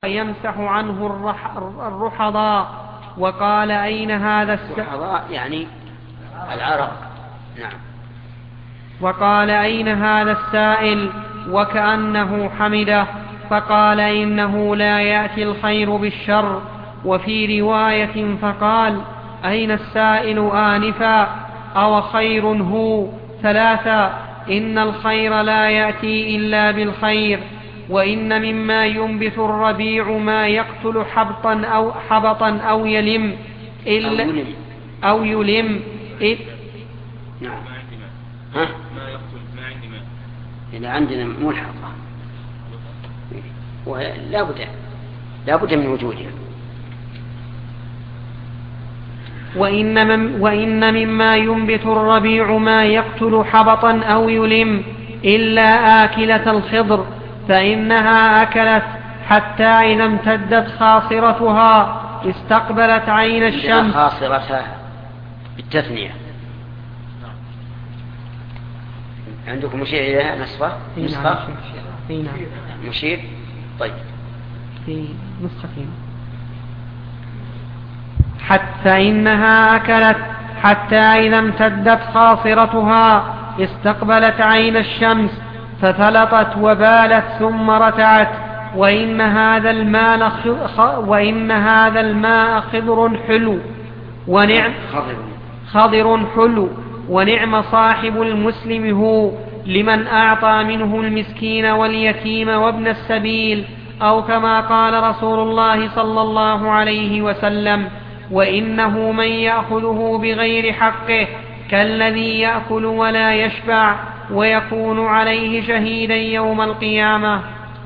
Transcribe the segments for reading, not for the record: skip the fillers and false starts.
يمسح عنه الرحضاء. وقال أين هذا الرحضاء يعني العرق. نعم. وقال أين هذا السائل وكأنه حمده، فقال إنه لا يأتي الخير بالشر. وفي رواية فقال أين السائل آنفا أو خير هو. 3 إن الخير لا يأتي إلا بالخير. وإن مما ينبت الربيع ما يقتل حبطا أو يلم أو يلم نعم. ها؟ ما يقتل ما عندي ما إذا عندنا ملحقة لا بد من وجودها. وإن مما ينبت الربيع ما يقتل حبطا أو يلم إلا آكلة الخضر، فإنها أكلت حتى إذا امتدت خاصرتها استقبلت عين الشمس. خاصرتها بالتثنية. عندكم مشير إليها نسخة؟ مشير. طيب في نسختين. حتى إنها أكلت حتى إذا امتدت خاصرتها استقبلت عين الشمس فثلطت وبالت ثم رتعت. وإن هذا الماء خضر حلو ونعم صاحب المسلم هو لمن أعطى منه المسكين واليتيم وابن السبيل، أو كما قال رسول الله صلى الله عليه وسلم: وإنه من يأخذه بغير حقه كالذي يأكل ولا يشبع ويكون عليه شهيدا يوم القيامة.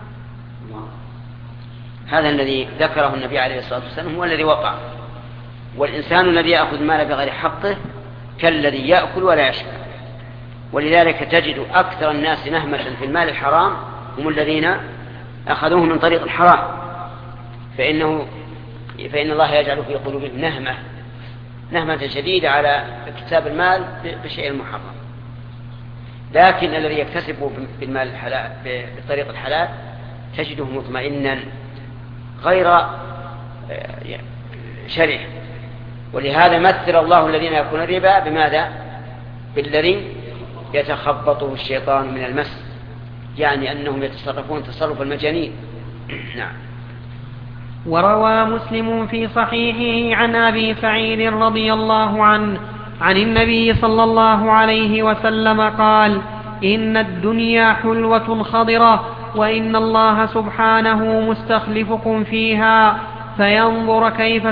هذا الذي ذكره النبي عليه الصلاة والسلام هو الذي وقع. والإنسان الذي يأخذ المال بغير حقه كالذي يأكل ولا يشبع. ولذلك تجد أكثر الناس نهمة في المال الحرام هم الذين أخذوه من طريق الحرام، فإن الله يجعل في قلوبهم نهمة شديدة على اكتساب المال بشيء محرم. لكن الذي يكتسبه بالمال الحلال بطريق الحلال تجده مطمئنا غير شرح. ولهذا مثل الله الذين يأكلون الربا بماذا؟ بالذي يتخبطه الشيطان من المس، يعني أنهم يتصرفون تصرف المجانين. نعم. وروى مسلم في صحيحه عن أبي سعيد رضي الله عنه عن النبي صلى الله عليه وسلم قال: إن الدنيا حلوة خضرة، وإن الله سبحانه مستخلفكم فيها فينظر كيف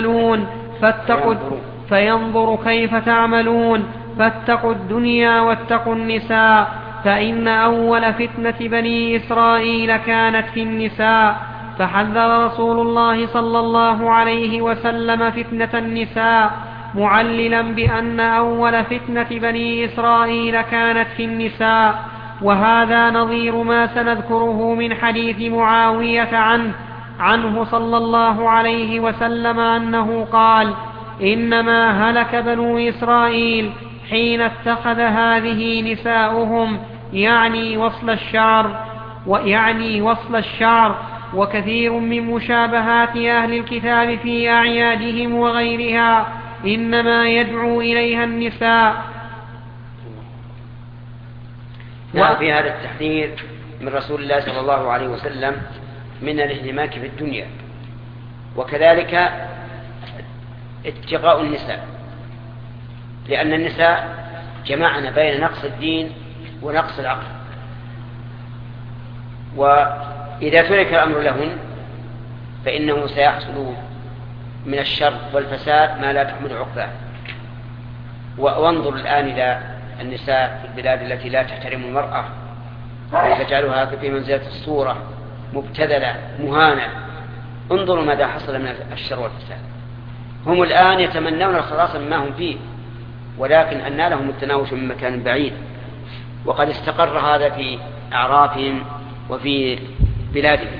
تعملون فاتقوا الدنيا واتقوا النساء، فإن أول فتنة بني إسرائيل كانت في النساء، فحذر رسول الله صلى الله عليه وسلم فتنة النساء معللا بأن أول فتنة بني إسرائيل كانت في النساء. وهذا نظير ما سنذكره من حديث معاوية عنه صلى الله عليه وسلم أنه قال: إنما هلك بنو إسرائيل حين اتخذ هذه نساؤهم، يعني وصل الشعر، وكثير من مشابهات أهل الكتاب في أعيادهم وغيرها إنما يدعو إليها النساء. في هذا التحذير من رسول الله صلى الله عليه وسلم من الانهماك في الدنيا، وكذلك اتقاء النساء، لأن النساء جمعنا بين نقص الدين ونقص العقل، وإذا ترك الأمر لهن فإنه سيحصل من الشر والفساد ما لا تحمل عقباه. وانظر الآن إلى النساء في البلاد التي لا تحترم المرأة وتجعلها في منزلة الصورة، مبتذلة مهانة. انظروا ماذا حصل من الشر والفساد. هم الآن يتمنون الخلاص مما هم فيه، ولكن أن لهم التناوش من مكان بعيد، وقد استقر هذا في أعرافهم وفي بلادهم.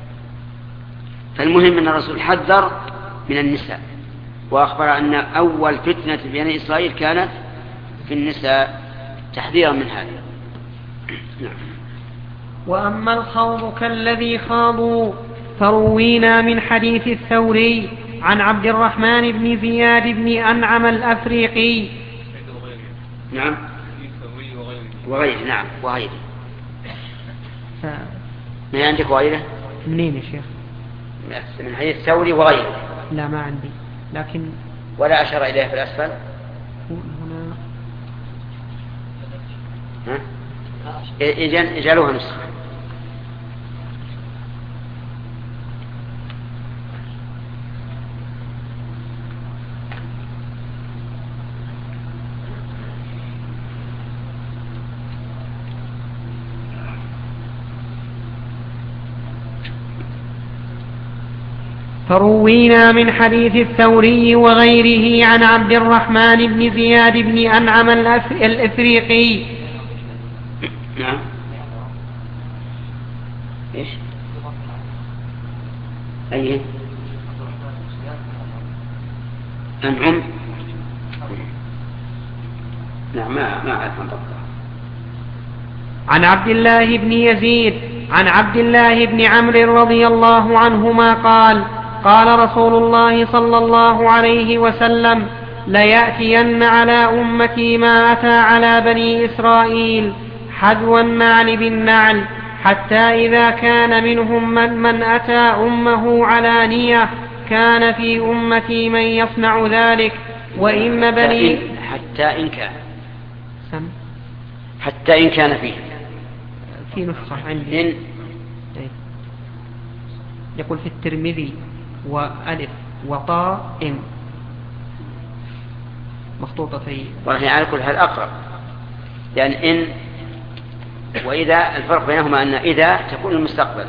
فالمهم أن الرسول حذر من النساء، وأخبر أن أول فتنة بني إسرائيل كانت في النساء، تحذيرا من هذا. وأما الخوض كالذي خاضوا فروينا من حديث الثوري عن عبد الرحمن بن زياد بن أنعم الأفريقي. نعم وغيره. نعم وغيره. من عندك وغيره؟ منين يا شيخ؟ من حديث الثوري وغيره. لا ما عندي، لكن ولا أشار إليه في الأسفل هنا. اجعلوها نسخة. فروينا من حديث الثوري وغيره عن عبد الرحمن بن زياد بن أنعم الأفريقي. نعم. إيش؟ أيه؟ أنعم. نعم ما أعرف عن ضبطه. عن عبد الله بن يزيد عن عبد الله بن عمرو رضي الله عنهما قال: قال رسول الله صلى الله عليه وسلم: ليأتين على أمتي ما أتى على بني إسرائيل حذو النعل بالنعل، حتى إذا كان منهم من أتى أمه علانية كان في أمتي من يصنع ذلك، وإن بني حتى إن كان فيه في نسخة عندي يقول في الترمذي وألف وطاء إن مخطوطتين. والله على كل حال أقرب، لأن إن وإذا الفرق بينهما أن إذا تكون المستقبل،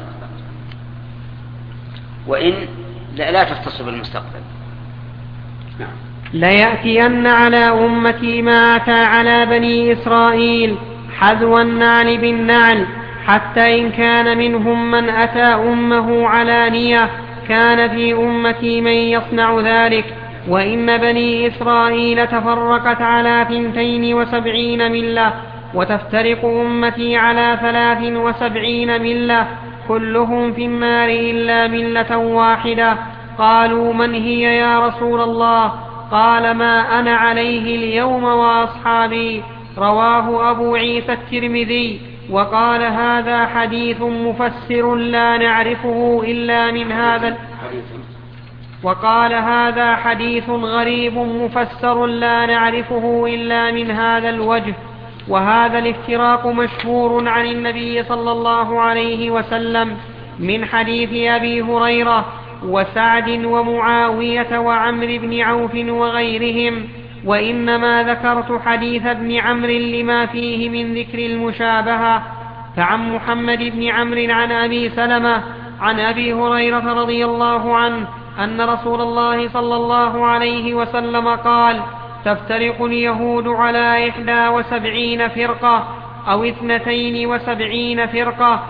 وإن لا تختص بالمستقبل. نعم. ليأتين على أمتي ما أتى على بني إسرائيل حذو النعل بالنعل، حتى إن كان منهم من أتى أمه علانية كان في أمتي من يصنع ذلك، وإن بني إسرائيل تفرقت على 72 ملة، وتفترق أمتي على 73 ملة، كلهم في النار إلا ملة واحدة. قالوا: من هي يا رسول الله؟ قال: ما أنا عليه اليوم وأصحابي. رواه أبو عيسى الترمذي، وقال: هذا حديث مفسر لا نعرفه إلا من هذا، وقال: هذا حديث غريب مفسر لا نعرفه إلا من هذا الوجه. وهذا الافتراق مشهور عن النبي صلى الله عليه وسلم من حديث أبي هريرة وسعد ومعاوية وعمر بن عوف وغيرهم، وإنما ذكرت حديث ابن عمرو لما فيه من ذكر المشابهة. فعن محمد بن عمرو عن أبي سلمة عن أبي هريرة رضي الله عنه أن رسول الله صلى الله عليه وسلم قال: تفترق اليهود على 71 فرقة أو 72 فرقة.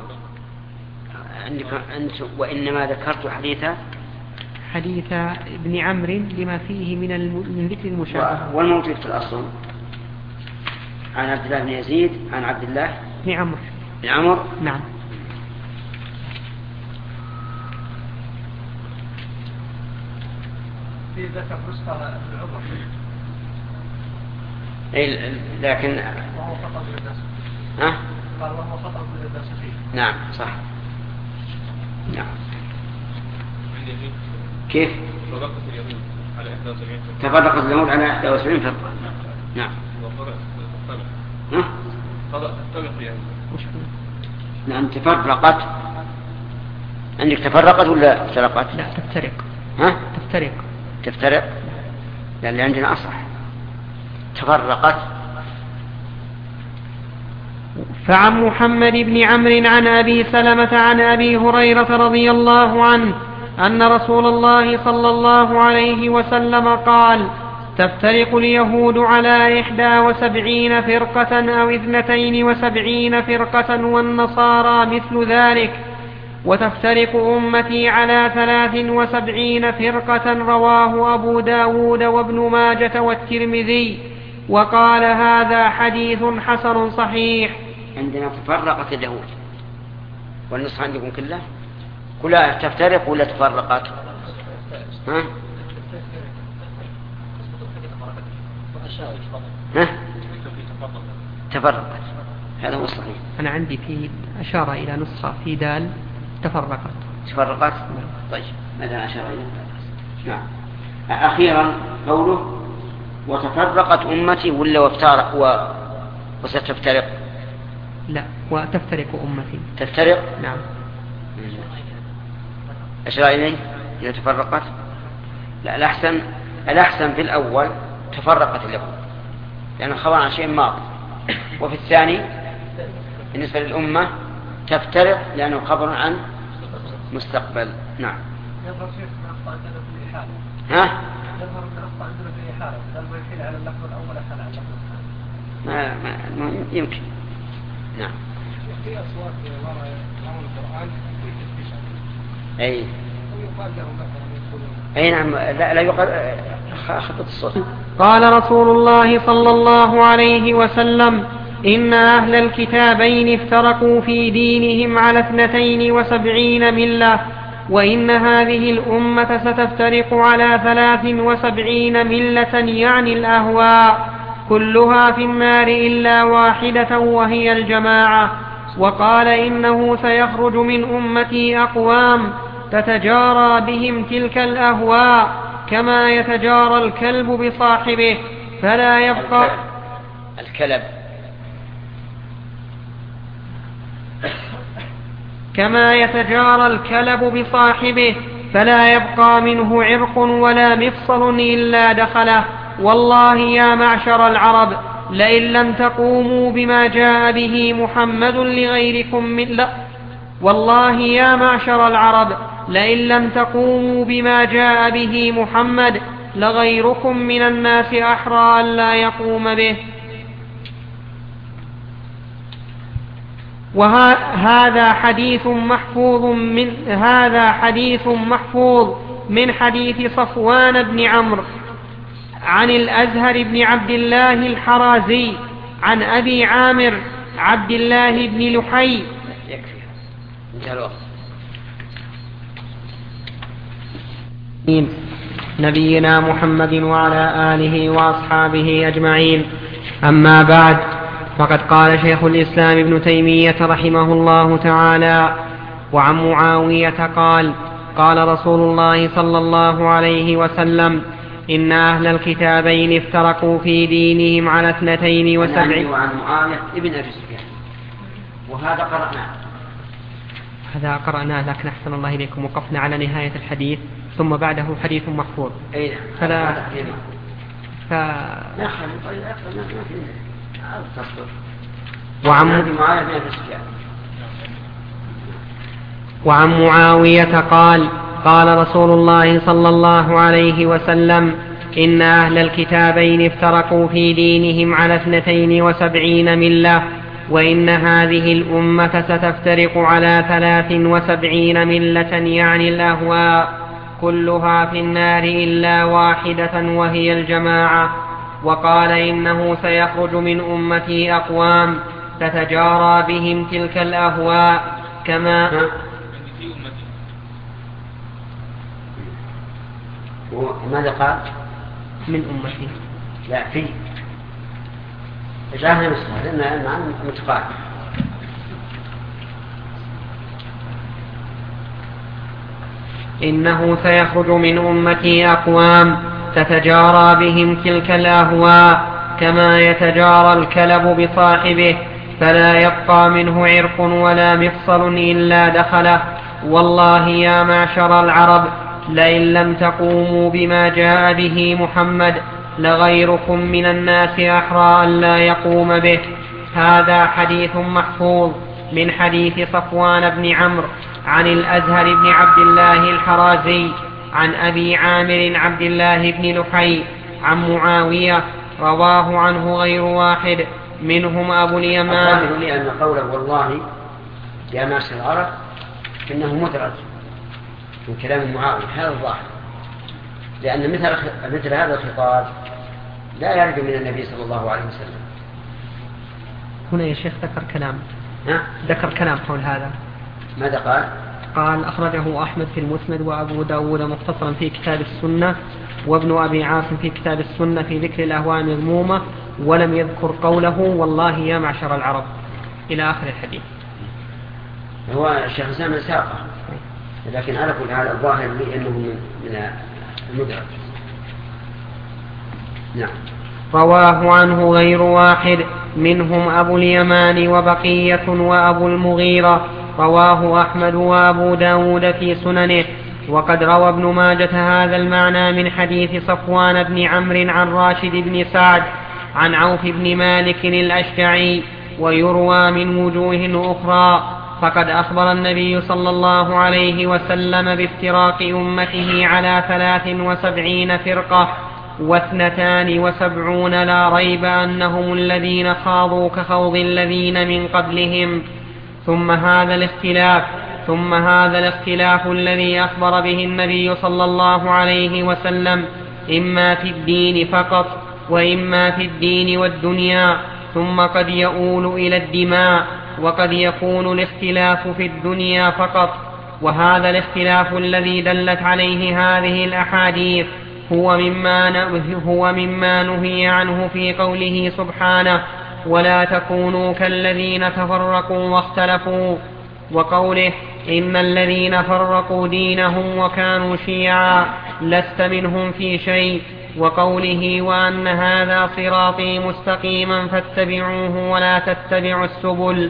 وإنما ذكرت حديث ابن عمرو لما فيه من ذكر المشابهة. والموجود في الأصل عن عبد الله بن يزيد عن عبد الله بن عمرو. نعم. في ذكر نسخة العمر. لكن وهو خطأ للناس. قال وهو خطأ للناس فيه. نعم صح. نعم. كيف؟ تفرقت اليهود على 71 فرقة. نعم. نعم تفرقت. عندك تفرقت ولا افترقت؟ لا تفترق. تفترق. لأن عندنا أصح تفرقت. فعن محمد بن عمرو عن أبي سلمة عن أبي هريرة رضي الله عنه أن رسول الله صلى الله عليه وسلم قال: تفترق اليهود على 71 فرقة أو 72 فرقة، والنصارى مثل ذلك، وتفترق أمتي على 73 فرقة. رواه أبو داود وابن ماجة والترمذي، وقال: هذا حديث حسن صحيح. عندنا تفرقت اليهود، والنص عندكم كلها تفترق ولا تفرقت؟ ها؟ ها؟ تفرقت، هذا هو الصحيح. أنا عندي في أشار إلى نسخة في دال تفرقت. طيب ماذا أشار إلى؟ نعم. أخيرا قوله وتفرقت أمتي ولا وافترق وستفترق؟ لا، وتفترق أمتي. تفترق؟ نعم. أشار إليه إذا تفرقت؟ لا، الأحسن في الأول تفرقت اليهود لأنه خبر عن شيء ماضي، وفي الثاني بالنسبة للأمة تفترق لأنه خبر عن مستقبل. نعم. يظهر شيء من أخطاء عندنا في الإحالة. ها؟ يظهر من أخطاء عندنا في الإحالة، بدل ما يحيل على اللفظ الأول أحال على اللفظ الثاني. ما يمكن. نعم. في أصوات وراء القرآن في تشبيش. أي. ويقال له مثلا يقولون. أي نعم، لا يقال خطة الصوت. قال رسول الله صلى الله عليه وسلم: إن أهل الكتابين افترقوا في دينهم على 72 ملة، وإن هذه الأمة ستفترق على 73 ملة، يعني الأهواء، كلها في النار إلا واحدة وهي الجماعة. وقال: إنه سيخرج من أمتي أقوام تتجارى بهم تلك الأهواء كما يتجارى الكلب بصاحبه فلا يبقى الكلب كما يتجارى الكلب بصاحبه فلا يبقى منه عرق ولا مفصل إلا دخله. والله يا معشر العرب لئن لم تقوموا بما جاء به محمد لغيركم والله يا معشر العرب لئن لم تقوموا بما جاء به محمد لغيركم من الناس أحرى أن لا يقوم به. وهذا حديث محفوظ من حديث صفوان بن عمرو عن الأزهر بن عبد الله الحرازي عن أبي عامر عبد الله بن لحي. يكفي انتهى الوقت. نبينا محمد وعلى آله وأصحابه أجمعين. أما بعد، فقد قال شيخ الإسلام ابن تيمية رحمه الله تعالى: وعن معاوية قال: قال رسول الله صلى الله عليه وسلم: إن أهل الكتابين افترقوا في دينهم على 72. وعن معاوية ابن أبي سفيان، وهذا قرأناه لكن أحسن الله إليكم وقفنا على نهاية الحديث ثم بعده حديث محفوظ. فلا وعن معاوية قال: قال رسول الله صلى الله عليه وسلم: إن أهل الكتابين افترقوا في دينهم على 72 ملة، وإن هذه الأمة ستفترق على 73 ملة، يعني الأهواء، كلها في النار إلا واحدة وهي الجماعة. وقال: إنه سيخرج من أمتي أقوام تتجارى بهم تلك الأهواء كما وماذا قال؟ من أمتي. لا، في جاهنا نسخة لأن عن متقاعد. إنه سيخرج من أمتي أقوام تتجارى بهم تلك الأهواء كما يتجارى الكلب بصاحبه فلا يبقى منه عرق ولا مفصل إلا دخله. والله يا معشر العرب لئن لم تقوموا بما جاء به محمد لغيركم من الناس أحرى أن لا يقوم به. هذا حديث محفوظ من حديث صفوان بن عمرو عن الأزهر بن عبد الله الحرازي عن أبي عامر عبد الله بن لحي عن معاوية، رواه عنه غير واحد منهم أبو اليمان. أظهر لي أن قوله والله يا معشر العرب إنه مدرج من كلام معاوية، هذا الظاهر، لأن مثل هذا الخطاب لا يرد من النبي صلى الله عليه وسلم. هنا يا شيخ ذكر كلام حول هذا. ماذا قال؟ قال أخرجه أحمد في المسند وأبو داود مختصرا في كتاب السنة وابن أبي عاصم في كتاب السنة في ذكر الأهواء المذمومة ولم يذكر قوله والله يا معشر العرب إلى آخر الحديث. هو الشيخ سامي ساقه لكن على كل حال الظاهر لي أنه من المدرج. نعم. رواه عنه غير واحد منهم أبو اليمان وبقية وأبو المغيرة. رواه أحمد وأبو داود في سننه. وقد روى ابن ماجة هذا المعنى من حديث صفوان بن عمرو عن راشد بن سعد عن عوف بن مالك الأشجعي ويروى من وجوه أخرى. فقد أخبر النبي صلى الله عليه وسلم بافتراق أمته على 73 فرقة و72 لا ريب أنهم الذين خاضوا كخوض الذين من قبلهم. ثم هذا الاختلاف الذي أخبر به النبي صلى الله عليه وسلم إما في الدين فقط وإما في الدين والدنيا، ثم قد يؤول إلى الدماء، وقد يكون الاختلاف في الدنيا فقط. وهذا الاختلاف الذي دلت عليه هذه الأحاديث هو مما نهي عنه في قوله سبحانه ولا تكونوا كالذين تفرقوا واختلفوا، وقوله إن الذين فرقوا دينهم وكانوا شيعا لست منهم في شيء، وقوله وأن هذا صراطي مستقيما فاتبعوه ولا تتبعوا السبل.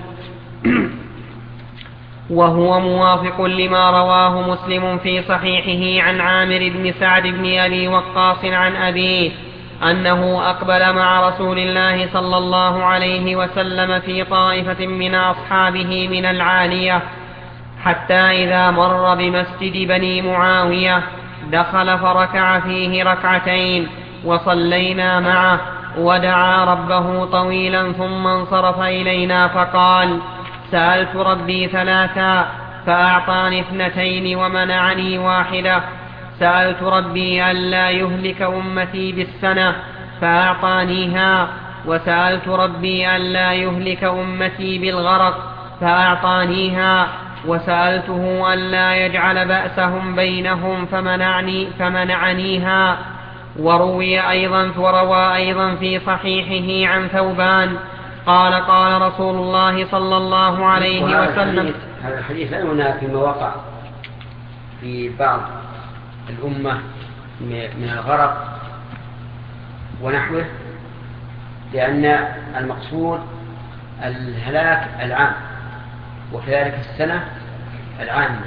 وهو موافق لما رواه مسلم في صحيحه عن عامر بن سعد بن أبي وقاص عن أبيه أنه أقبل مع رسول الله صلى الله عليه وسلم في طائفة من أصحابه من العالية، حتى إذا مر بمسجد بني معاوية دخل فركع فيه ركعتين وصلينا معه ودعا ربه طويلا ثم انصرف إلينا فقال سألت ربي 3 فأعطاني 2 ومنعني 1. سألت ربي ألا يهلك أمتي بالسنة فأعطانيها، وسألت ربي ألا يهلك أمتي بالغرق فأعطانيها، وسألته ألا يجعل بأسهم بينهم فمنعنيها. وروى أيضا في صحيحه عن ثوبان قال قال رسول الله صلى الله عليه وسلم. هذا الحديث لا ينافي فيما وقع في بعض الأمة من الغرق ونحوه، لأن المقصود الهلاك العام وكذلك السنة العامة.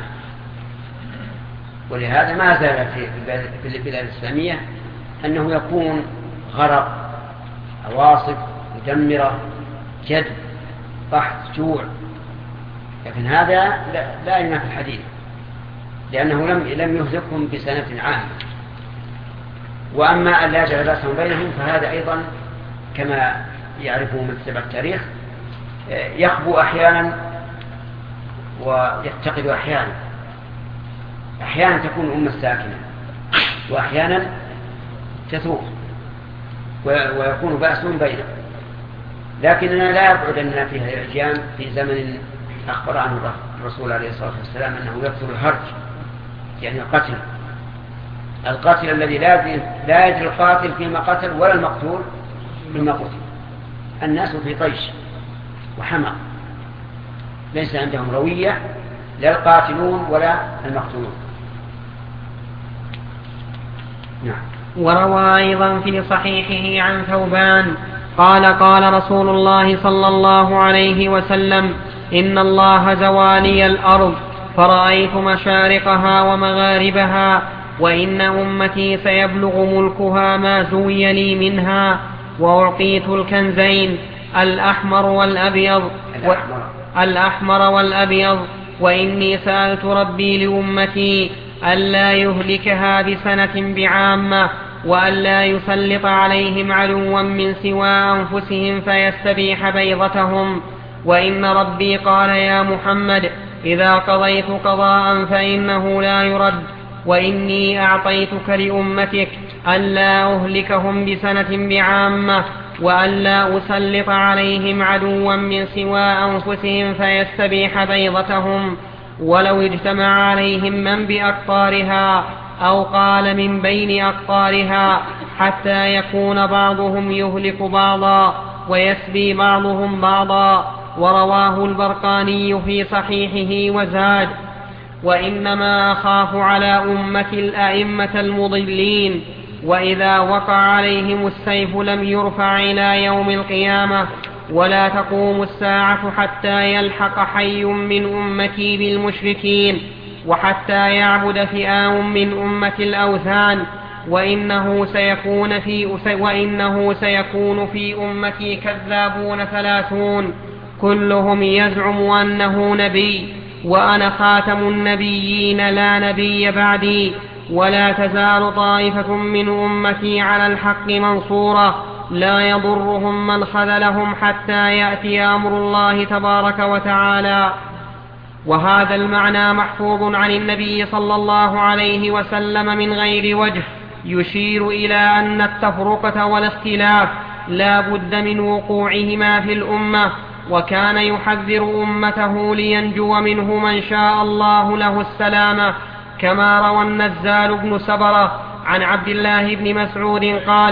ولهذا ما زال في البلاد الإسلامية أنه يكون غرق، عواصف مدمرة، جد، قحط، جوع، لكن هذا لا ينافي الحديث، لأنه لم يهلكهم بسنة عامة. وأما أن لا يجعل بأسهم بينهم فهذا أيضا كما يعرفه من تبع التاريخ يخبو أحيانا ويفتقد أحيانا. أحيانا تكون الأمة ساكنة وأحيانا تثور ويكون بأسهم بينهم. لكننا لا يبعد أننا في هذه الأيام في زمن أخبر عنه الرسول عليه الصلاة والسلام أنه يكثر الهرج، يعني القاتل الذي لا يدري القاتل فيما قتل ولا المقتول فيما قتل. الناس في طيش وحمق، ليس عندهم روية، لا القاتلون ولا المقتولون. نعم. وروى أيضا في صحيحه عن ثوبان قال قال رسول الله صلى الله عليه وسلم إن الله زوالي الأرض فرأيت مشارقها ومغاربها، وإن أمتي سيبلغ ملكها ما زوي لي منها، وأعطيت الكنزين الأحمر والأبيض، وإني سألت ربي لأمتي ألا يهلكها بسنة بعامة، وألا يسلط عليهم عدوا من سوى أنفسهم فيستبيح بيضتهم. وإن ربي قال يا محمد إذا قضيت قضاء فإنه لا يرد، وإني أعطيتك لأمتك ألا أهلكهم بسنة بعامة، وألا أسلط عليهم عدوا من سوى أنفسهم فيستبيح بيضتهم. ولو اجتمع عليهم من بأقطارها أو قال من بين أقطارها حتى يكون بعضهم يهلك بعضا ويسبي بعضهم بعضا. ورواه البرقاني في صحيحه وزاد: وإنما أخاف على أمة الأئمة المضلين، وإذا وقع عليهم السيف لم يرفع إلى يوم القيامة، ولا تقوم الساعة حتى يلحق حي من أمتي بالمشركين، وحتى يعبد فئام من أمة الأوثان، وإنه سيكون في أمتي كذابون 30 كلهم يزعم أنه نبي، وأنا خاتم النبيين لا نبي بعدي، ولا تزال طائفة من أمتي على الحق منصورة لا يضرهم من خذلهم حتى يأتي أمر الله تبارك وتعالى. وهذا المعنى محفوظ عن النبي صلى الله عليه وسلم من غير وجه، يشير إلى أن التفرقة والاختلاف لا بد من وقوعهما في الأمة، وكان يحذر أمته لينجو منه من شاء الله له السلامة، كما روى النزال بن سبرة عن عبد الله بن مسعود قال: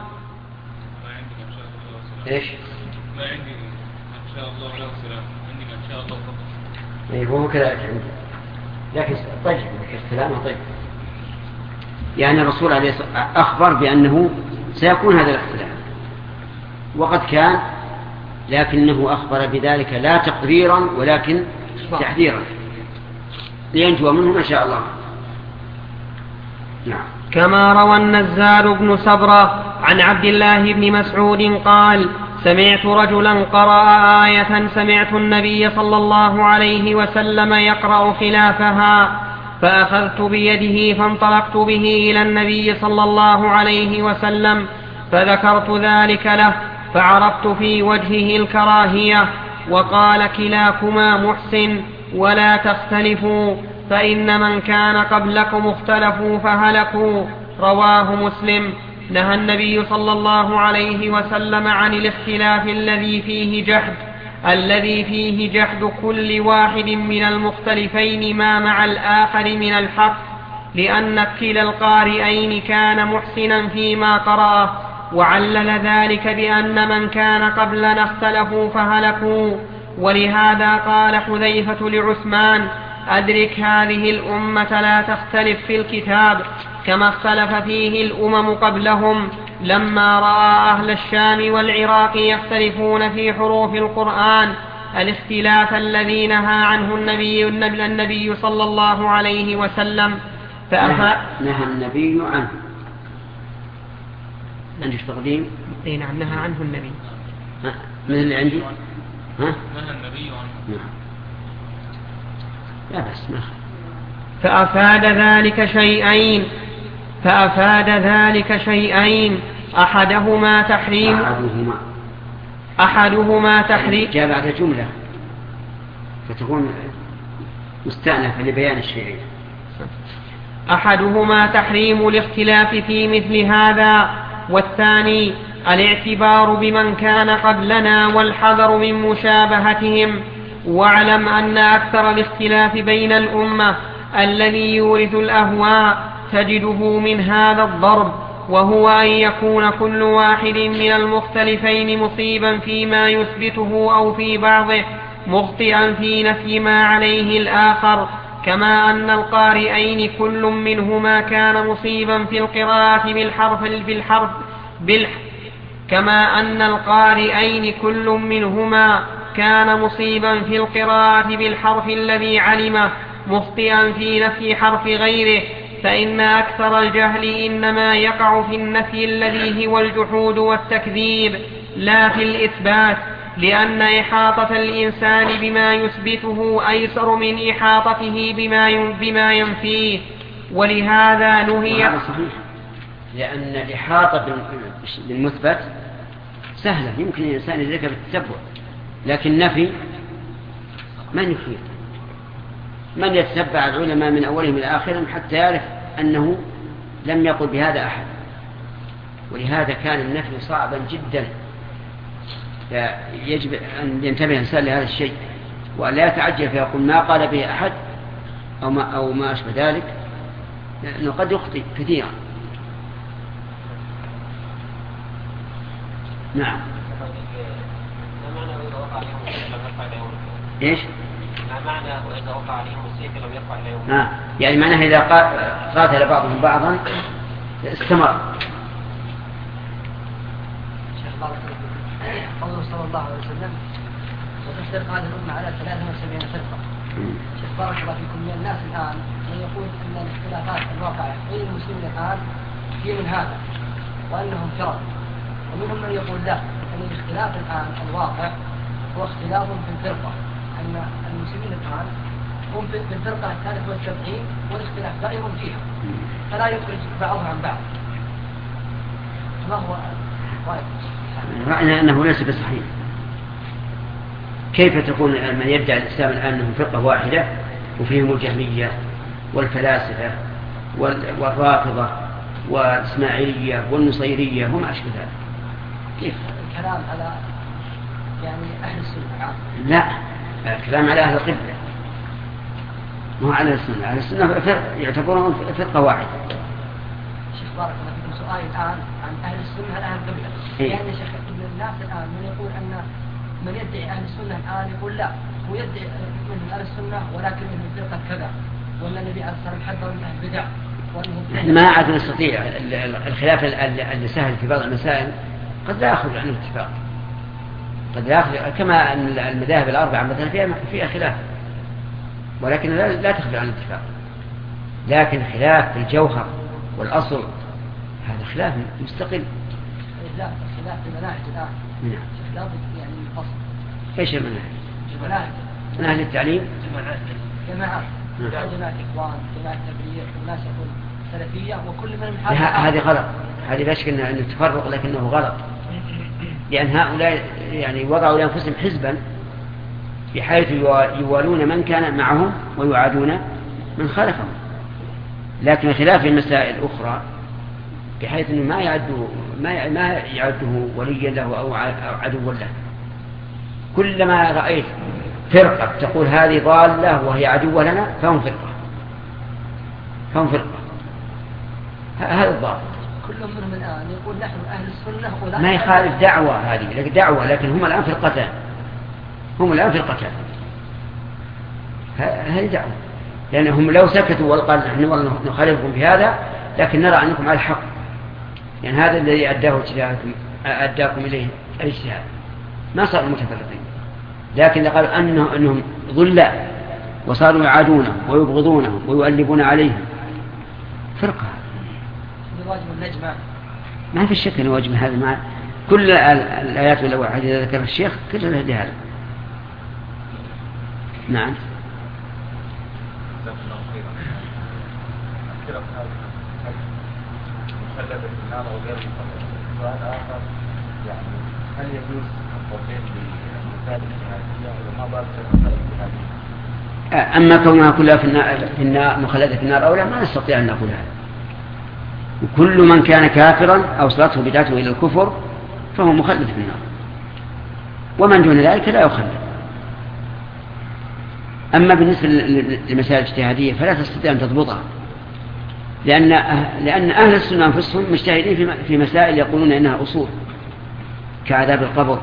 إيش؟ ما عندي إن شاء الله له السلام، عندي إن شاء الله فقط. إيه هو كذلك عندي، لكن طيب السلام طيب. يعني الرسول عليه الصلاة أخبر بأنه سيكون هذا الاختلاف، وقد كان، لكنه أخبر بذلك لا تقريرا ولكن تحذيرا لينجو منه إن شاء الله. نعم. كما روى النزال بن سبرة عن عبد الله بن مسعود قال: سمعت رجلا قرأ آية سمعت النبي صلى الله عليه وسلم يقرأ خلافها، فأخذت بيده فانطلقت به إلى النبي صلى الله عليه وسلم فذكرت ذلك له، فعرفت في وجهه الكراهية، وقال: كلاكما محسن ولا تختلفوا، فإن من كان قبلكم اختلفوا فهلكوا. رواه مسلم. نهى النبي صلى الله عليه وسلم عن الاختلاف الذي فيه جحد كل واحد من المختلفين ما مع الآخر من الحق، لأن كلا القارئين كان محسنا فيما قرأه، وعلل ذلك بأن من كان قبلنا اختلفوا فهلكوا. ولهذا قال حذيفة لعثمان: أدرك هذه الأمة لا تختلف في الكتاب كما اختلف فيه الأمم قبلهم، لما رأى أهل الشام والعراق يختلفون في حروف القرآن الاختلاف الذي نهى عنه النبي صلى الله عليه وسلم. نهى النبي عنه. عندك تقديم؟ نعم، نهى عنه النبي. من اللي عندي؟ نهى النبي عنه. لا بس ما. فأفاد ذلك شيئين أحدهما تحريم جاء بعد جملة فتكون مستأنفة لبيان الشيئين. أحدهما تحريم الاختلاف في مثل هذا، والثاني الاعتبار بمن كان قبلنا والحذر من مشابهتهم. واعلم أن أكثر الاختلاف بين الأمة الذي يورث الأهواء تجده من هذا الضرب، وهو أن يكون كل واحد من المختلفين مصيبا فيما يثبته أو في بعضه، مخطئا في نفي ما عليه الآخر، كما أن القارئين كل منهما كان مصيبا في القراءة بالحرف الذي علمه، مخطئا في نفي حرف غيره. فإن أكثر الجهل إنما يقع في النفي الذي هو الجحود والتكذيب، لا في الإثبات، لأن إحاطة الإنسان بما يثبته أيسر من إحاطته بما ينفيه. ولهذا نهي. هذا صحيح، لأن الإحاطة بالمثبت سهلة، يمكن الإنسان يدركها بالتتبع، لكن نفي من يفيد، من يتتبع العلماء من أولهم إلى آخرهم حتى يعرف أنه لم يقل بهذا أحد. ولهذا كان النفي صعبا جدا، يجب أن ينتبه الإنسان لهذا الشيء وأن لا يتعجل فيقول ما قال به أحد أو ما أشبه ذلك، لأنه قد يخطئ كثيرا. نعم. إيش؟ ما معنى وإذا وقع عليهم السيف لم يرفع إلى يوم؟ يعني معناه إذا قاتل بعضهم بعضا استمر. شيخ بارك الله فيك، قوله صلى الله عليه وسلم وتفترق هذه الأمة على 73 فرقة. شيخ بارك الله فيكم، من الناس الآن من يقول أن الاختلافات الواقعة بين المسلمين الآن هي من هذا وأنهم فرق، ومنهم من يقول لا، أن الاختلاف الآن الواقع هو اختلاف في الفرقة، أن المسلمين الآن هم في الفرقة 73 والاختلاف دائر فيها فلا يخرج بعضها عن بعض. ما هو رأينا أنه ليس بصحيح. كيف تكون من يدعي الإسلام الآن أنهم فرقة واحدة وفيهم الجهمية والفلاسفة والرافضة والإسماعيلية والنصيرية وما أشبه ذلك؟ كيف؟ الكلام على يعني أهل السنة. لا، الكلام على أهل القبلة، مو على السنة. أهل السنة يعتبرون فرقة واحدة. شيخ بارك الله فيكم، سؤالي الآن عن أهل السنة أهل القبلة. يعني شيخ الناس الآن من يقول أن من يدعي أهل السنة الآن يقول لا، هو يدعي من أهل السنة ولكن من فرقة كذا، وأن النبي عليه الصلاة والسلام حذر من أهل البدع. نحن ما عاد نستطيع الخلاف اللي سهل في بعض المسائل قد لا يخرج عن الاتفاق، قد لا يخرج، كما أن المذاهب الأربعة مثلا فيها خلاف، ولكن لا تخرج عن الاتفاق. لكن خلاف في الجوهر والأصل هذا خلاف مستقل. لا، خلاف في المناهج الآن. نعم. خلاف يعني الفصل. ايش المناهج؟ المناهج. مناهج التعليم. جماعات. جماعة إخوان، جماعة تبرير، والناس يقول سلفية وكل من هذه غلط. هذه لا شك أن التفرق لكنه غلط، لأن هؤلاء يعني وضعوا لأنفسهم حزبا بحيث يوالون من كان معهم ويعادون من خالفهم. لكن خلاف المسائل الأخرى بحيث أنه ما يعده وليا له أو عدوا له. كلما رأيت فرقة تقول هذه ضالة وهي عدوة لنا فهم فرقة. هذا الضابط. كل منهم الآن يقول نحن أهل السنة ولا ما يخالف دعوة، هذه دعوة، لكن هم الآن فرقتان. هذه دعوة، لأنهم لو سكتوا وقال نحن نخالفكم في هذا لكن نرى أنكم على الحق، يعني هذا الذي أداكم إليه الاجتهاد، ما صاروا متفرقين. لكن قال أنهم ضلاء وصاروا يعادونهم ويبغضونهم ويؤلبون عليهم، فرقة. واجب النجمة. ما في شك أنه واجب هذا، مع كل الآيات والأوعاد إذا ذكر الشيخ كل هذا. نعم. هل يجوز التوفيق بالمثال الجهادية وما بالك أما كونها كلها في النار مخلدة في النار أو لا، ما نستطيع أن نقول هذا. وكل من كان كافرا أوصلته بدعته إلى الكفر فهو مخلد في النار، ومن دون ذلك لا يخلد. أما بالنسبة للمسائل الاجتهادية فلا تستطيع أن تضبطها، لأن أهل السنة أنفسهم مجتهدين في مسائل يقولون إنها أصول، كعذاب القبر،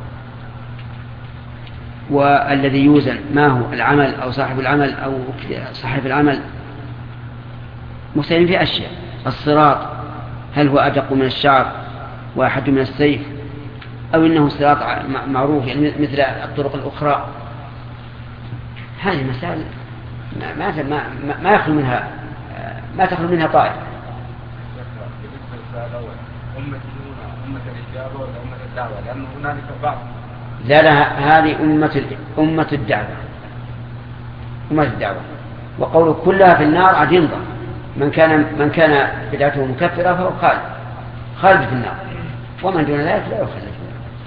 والذي يوزن ما هو العمل أو صاحب العمل أو صاحب العمل، مختلفين في أشياء. الصراط هل هو أدق من الشعر وأحد من السيف، أو إنه صراط معروف يعني مثل الطرق الأخرى. هذه مسائل ما يخلو منها، ما تخلو منها طائفة. أمة الإجابة ولا أمة الدعوة؟ لأن هنالك بعض. لا، هذه أمة الدعوة. وقول كلها في النار عاد ينظر، من كان بدعته مكفرة فهو خالد في النار، ومن دون ذلك لا يخلد.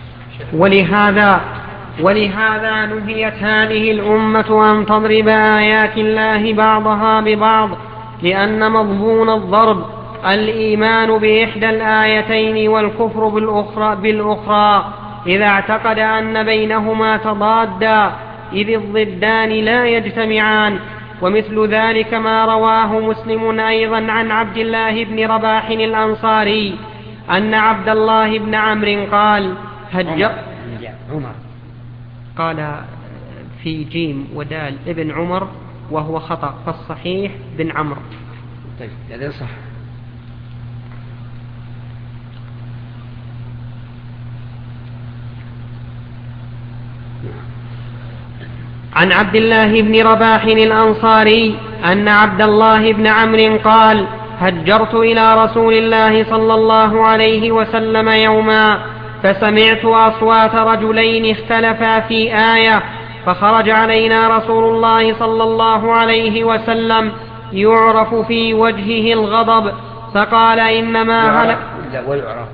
ولهذا نهيت هذه الأمة أن تضرب آيات الله بعضها ببعض، لأن مضمون الضرب الإيمان بإحدى الآيتين والكفر بالأخرى إذا اعتقد أن بينهما تضادا، إذ الضدان لا يجتمعان، ومثل ذلك ما رواه مسلم أيضا عن عبد الله بن رباح الأنصاري أن عبد الله بن عمرو قال عمر قال في جيم ودال ابن عمر وهو خطأ، فالصحيح بن عمرو. طيب هذا صح. عن عبد الله بن رباح الأنصاري أن عبد الله بن عمرو قال هجرت إلى رسول الله صلى الله عليه وسلم يوما فسمعت أصوات رجلين اختلفا في آية، فخرج علينا رسول الله صلى الله عليه وسلم يعرف في وجهه الغضب فقال إنما هلك ويعرف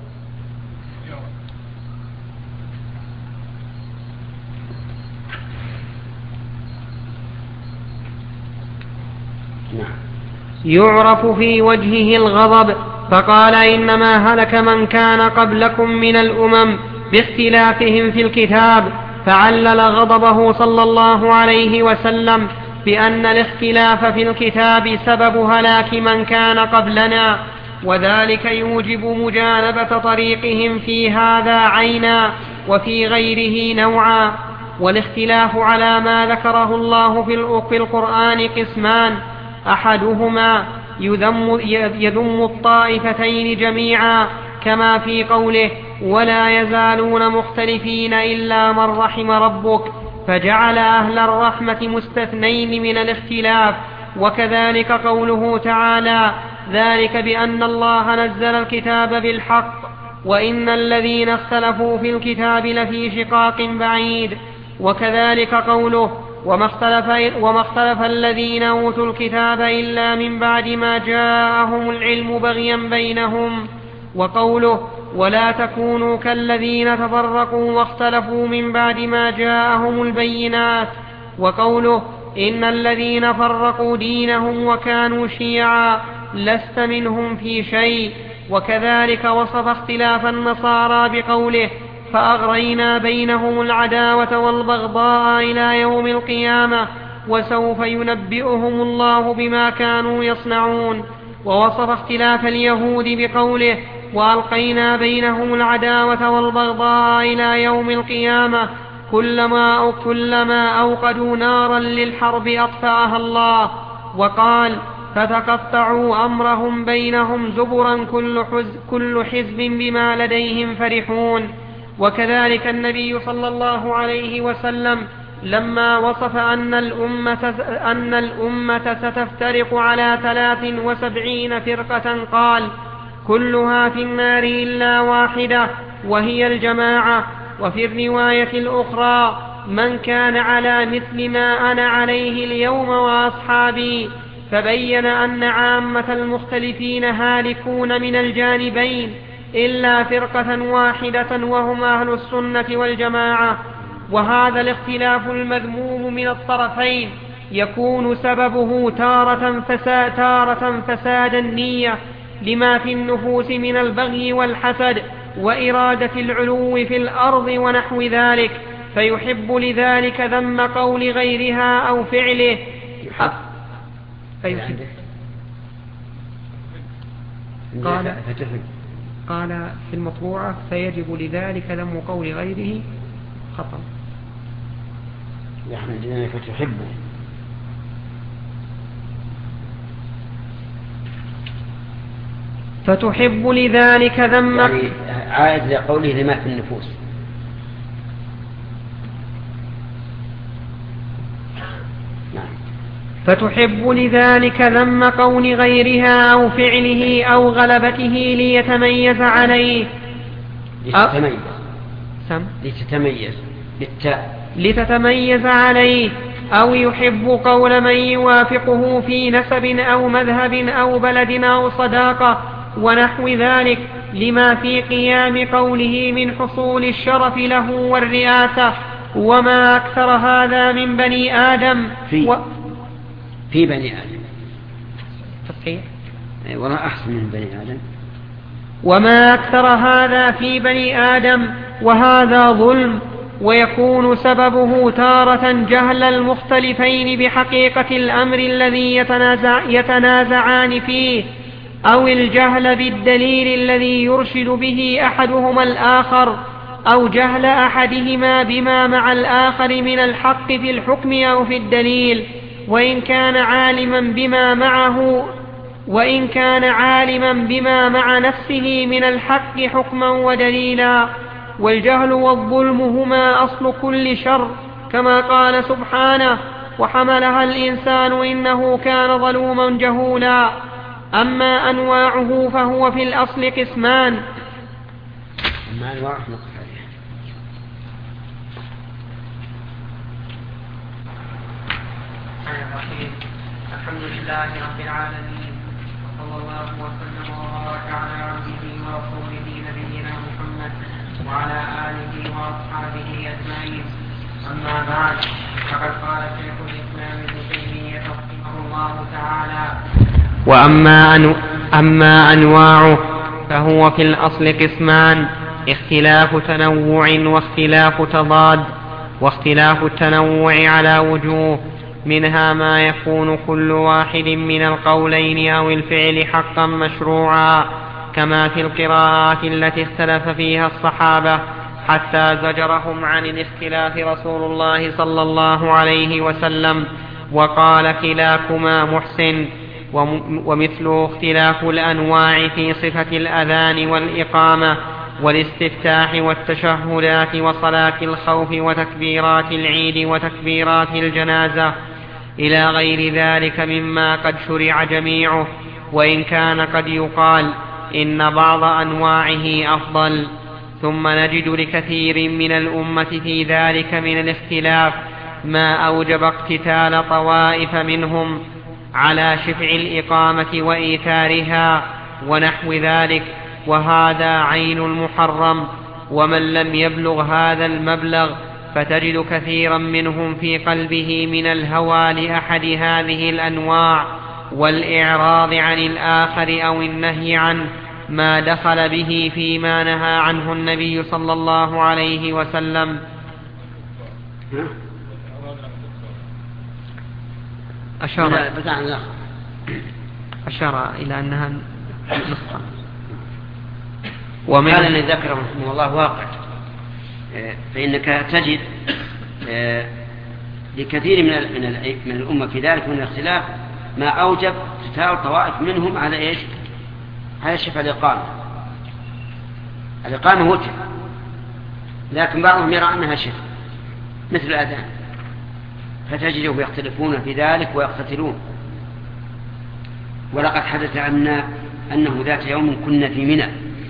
يعرف في وجهه الغضب فقال إنما هلك من كان قبلكم من الأمم باختلافهم في الكتاب، فعلل غضبه صلى الله عليه وسلم بأن الاختلاف في الكتاب سبب هلاك من كان قبلنا، وذلك يوجب مجانبة طريقهم في هذا عينا وفي غيره نوعا. والاختلاف على ما ذكره الله في القرآن قسمان، أحدهما يذم الطائفتين جميعا كما في قوله ولا يزالون مختلفين إلا من رحم ربك، فجعل أهل الرحمة مستثنين من الاختلاف. وكذلك قوله تعالى ذلك بأن الله نزل الكتاب بالحق وإن الذين اختلفوا في الكتاب لفي شقاق بعيد. وكذلك قوله وما اختلف الذين أوتوا الكتاب إلا من بعد ما جاءهم العلم بغيا بينهم. وقوله ولا تكونوا كالذين تفرقوا واختلفوا من بعد ما جاءهم البينات. وقوله إن الذين فرقوا دينهم وكانوا شيعا لست منهم في شيء. وكذلك وصف اختلاف النصارى بقوله فأغرينا بينهم العداوة والبغضاء إلى يوم القيامة وسوف ينبئهم الله بما كانوا يصنعون. ووصف اختلاف اليهود بقوله وألقينا بينهم العداوة والبغضاء إلى يوم القيامة كلما أوقدوا نارا للحرب أطفأها الله. وقال فتقطعوا أمرهم بينهم زبرا كل حزب بما لديهم فرحون. وكذلك النبي صلى الله عليه وسلم لما وصف أن الأمة ستفترق على 73 فرقة قال كلها في النار إلا واحدة وهي الجماعة. وفي الرواية الأخرى من كان على مثل ما أنا عليه اليوم وأصحابي، فبين أن عامة المختلفين هالكون من الجانبين إلا فرقة واحدة وهم أهل السنة والجماعة. وهذا الاختلاف المذموم من الطرفين يكون سببه تارة فساد النية لما في النفوس من البغي والحسد وإرادة العلو في الأرض ونحو ذلك، فيحب لذلك ذم قول غيرها أو فعله. قال في المطبوعة فيجب لذلك ذم قول غيره خطأ. يحمد لذلك فتحبه. فتحب لذلك ذم يعني عائد لقوله لما في النفوس. فتحب لذلك ذم قول غيرها أو فعله أو غلبته ليتميز عليه. لتتميز عليه، أو يحب قول من يوافقه في نسب أو مذهب أو بلد أو صداقة ونحو ذلك لما في قيام قوله من حصول الشرف له والرئاسة. وما أكثر هذا من بني آدم في بني آدم تصحيح والله أحسن من بني آدم. وما أكثر هذا في بني آدم، وهذا ظلم ويكون سببه تارة جهل المختلفين بحقيقة الأمر الذي يتنازعان فيه، أو الجهل بالدليل الذي يرشد به أحدهما الآخر، أو جهل أحدهما بما مع الآخر من الحق في الحكم أو في الدليل، وإن كان عالما بما مع نفسه من الحق حكما ودليلا. والجهل والظلم هما أصل كل شر، كما قال سبحانه: وحملها الإنسان إنه كان ظلوما جهولا. أما أنواعه فهو في الأصل قسمان. الحمد لله رب العالمين، وصلى الله وسلم وبارك على عبده ورسوله نبينا محمد وعلى آله وأصحابه أجمعين. أما بعد، فقد قال شيخ الإسلام ابن تيمية رحمه الله تعالى: وأما أنواعه فهو في الأصل قسمان: اختلاف تنوع واختلاف تضاد. واختلاف التنوع على وجوه، منها ما يكون كل واحد من القولين أو الفعل حقا مشروعا، كما في القراءات التي اختلف فيها الصحابة حتى زجرهم عن الاختلاف رسول الله صلى الله عليه وسلم وقال: كلاكما محسن. ومثله اختلاف الأنواع في صفة الأذان والإقامة والاستفتاح والتشهدات وصلاة الخوف وتكبيرات العيد وتكبيرات الجنازة إلى غير ذلك مما قد شرع جميعه، وإن كان قد يقال إن بعض أنواعه أفضل. ثم نجد لكثير من الأمة في ذلك من الاختلاف ما أوجب اقتتال طوائف منهم على شفع الإقامة وإيثارها ونحو ذلك، وهذا عين المحرم. ومن لم يبلغ هذا المبلغ فتجد كثيرا منهم في قلبه من الهوى لأحد هذه الأنواع والإعراض عن الآخر أو النهي عنه ما دخل به فيما نهى عنه النبي صلى الله عليه وسلم. أشار إلى أنها نسخة. وهذا الذي ذكره رحمه الله واقع، فإنك تجد لكثير من الأمة في ذلك من الاختلاف ما أوجب قتال طوائف منهم على إيش؟ على شفع الإقامة. الإقامة وجه، لكن بعضهم يرى أنها شفع مثل الأذان، فتجدهم يختلفون في ذلك ويقتتلون. ولقد حدث أنه ذات يوم كنا في منى،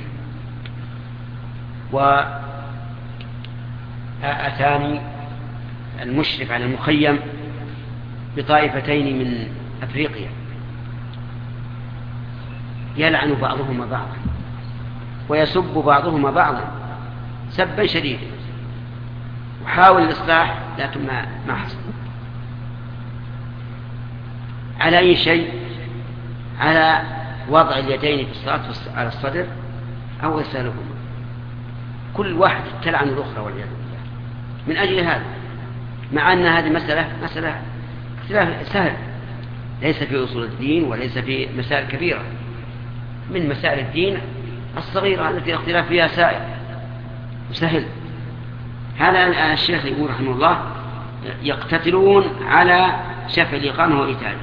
وأتاني المشرف على المخيم بطائفتين من أفريقيا يلعن بعضهما بعضا ويسب بعضهما بعضا سبا شديدا، وحاول الإصلاح لكن ما حصل. على أي شيء؟ على وضع اليدين في الصلاة على الصدر أو إرسالهما، كل واحد تلعن الأخرى والعياذ بالله من أجل هذا، مع أن هذه مسألة اختلاف سهل، ليس في أصول الدين وليس في مسائل كبيرة، من مسائل الدين الصغيرة التي الاختلاف فيها سائل وسهل. هذا الشيخ يقول رحمه الله: يقتتلون على شفع الإقامة وإيتائه.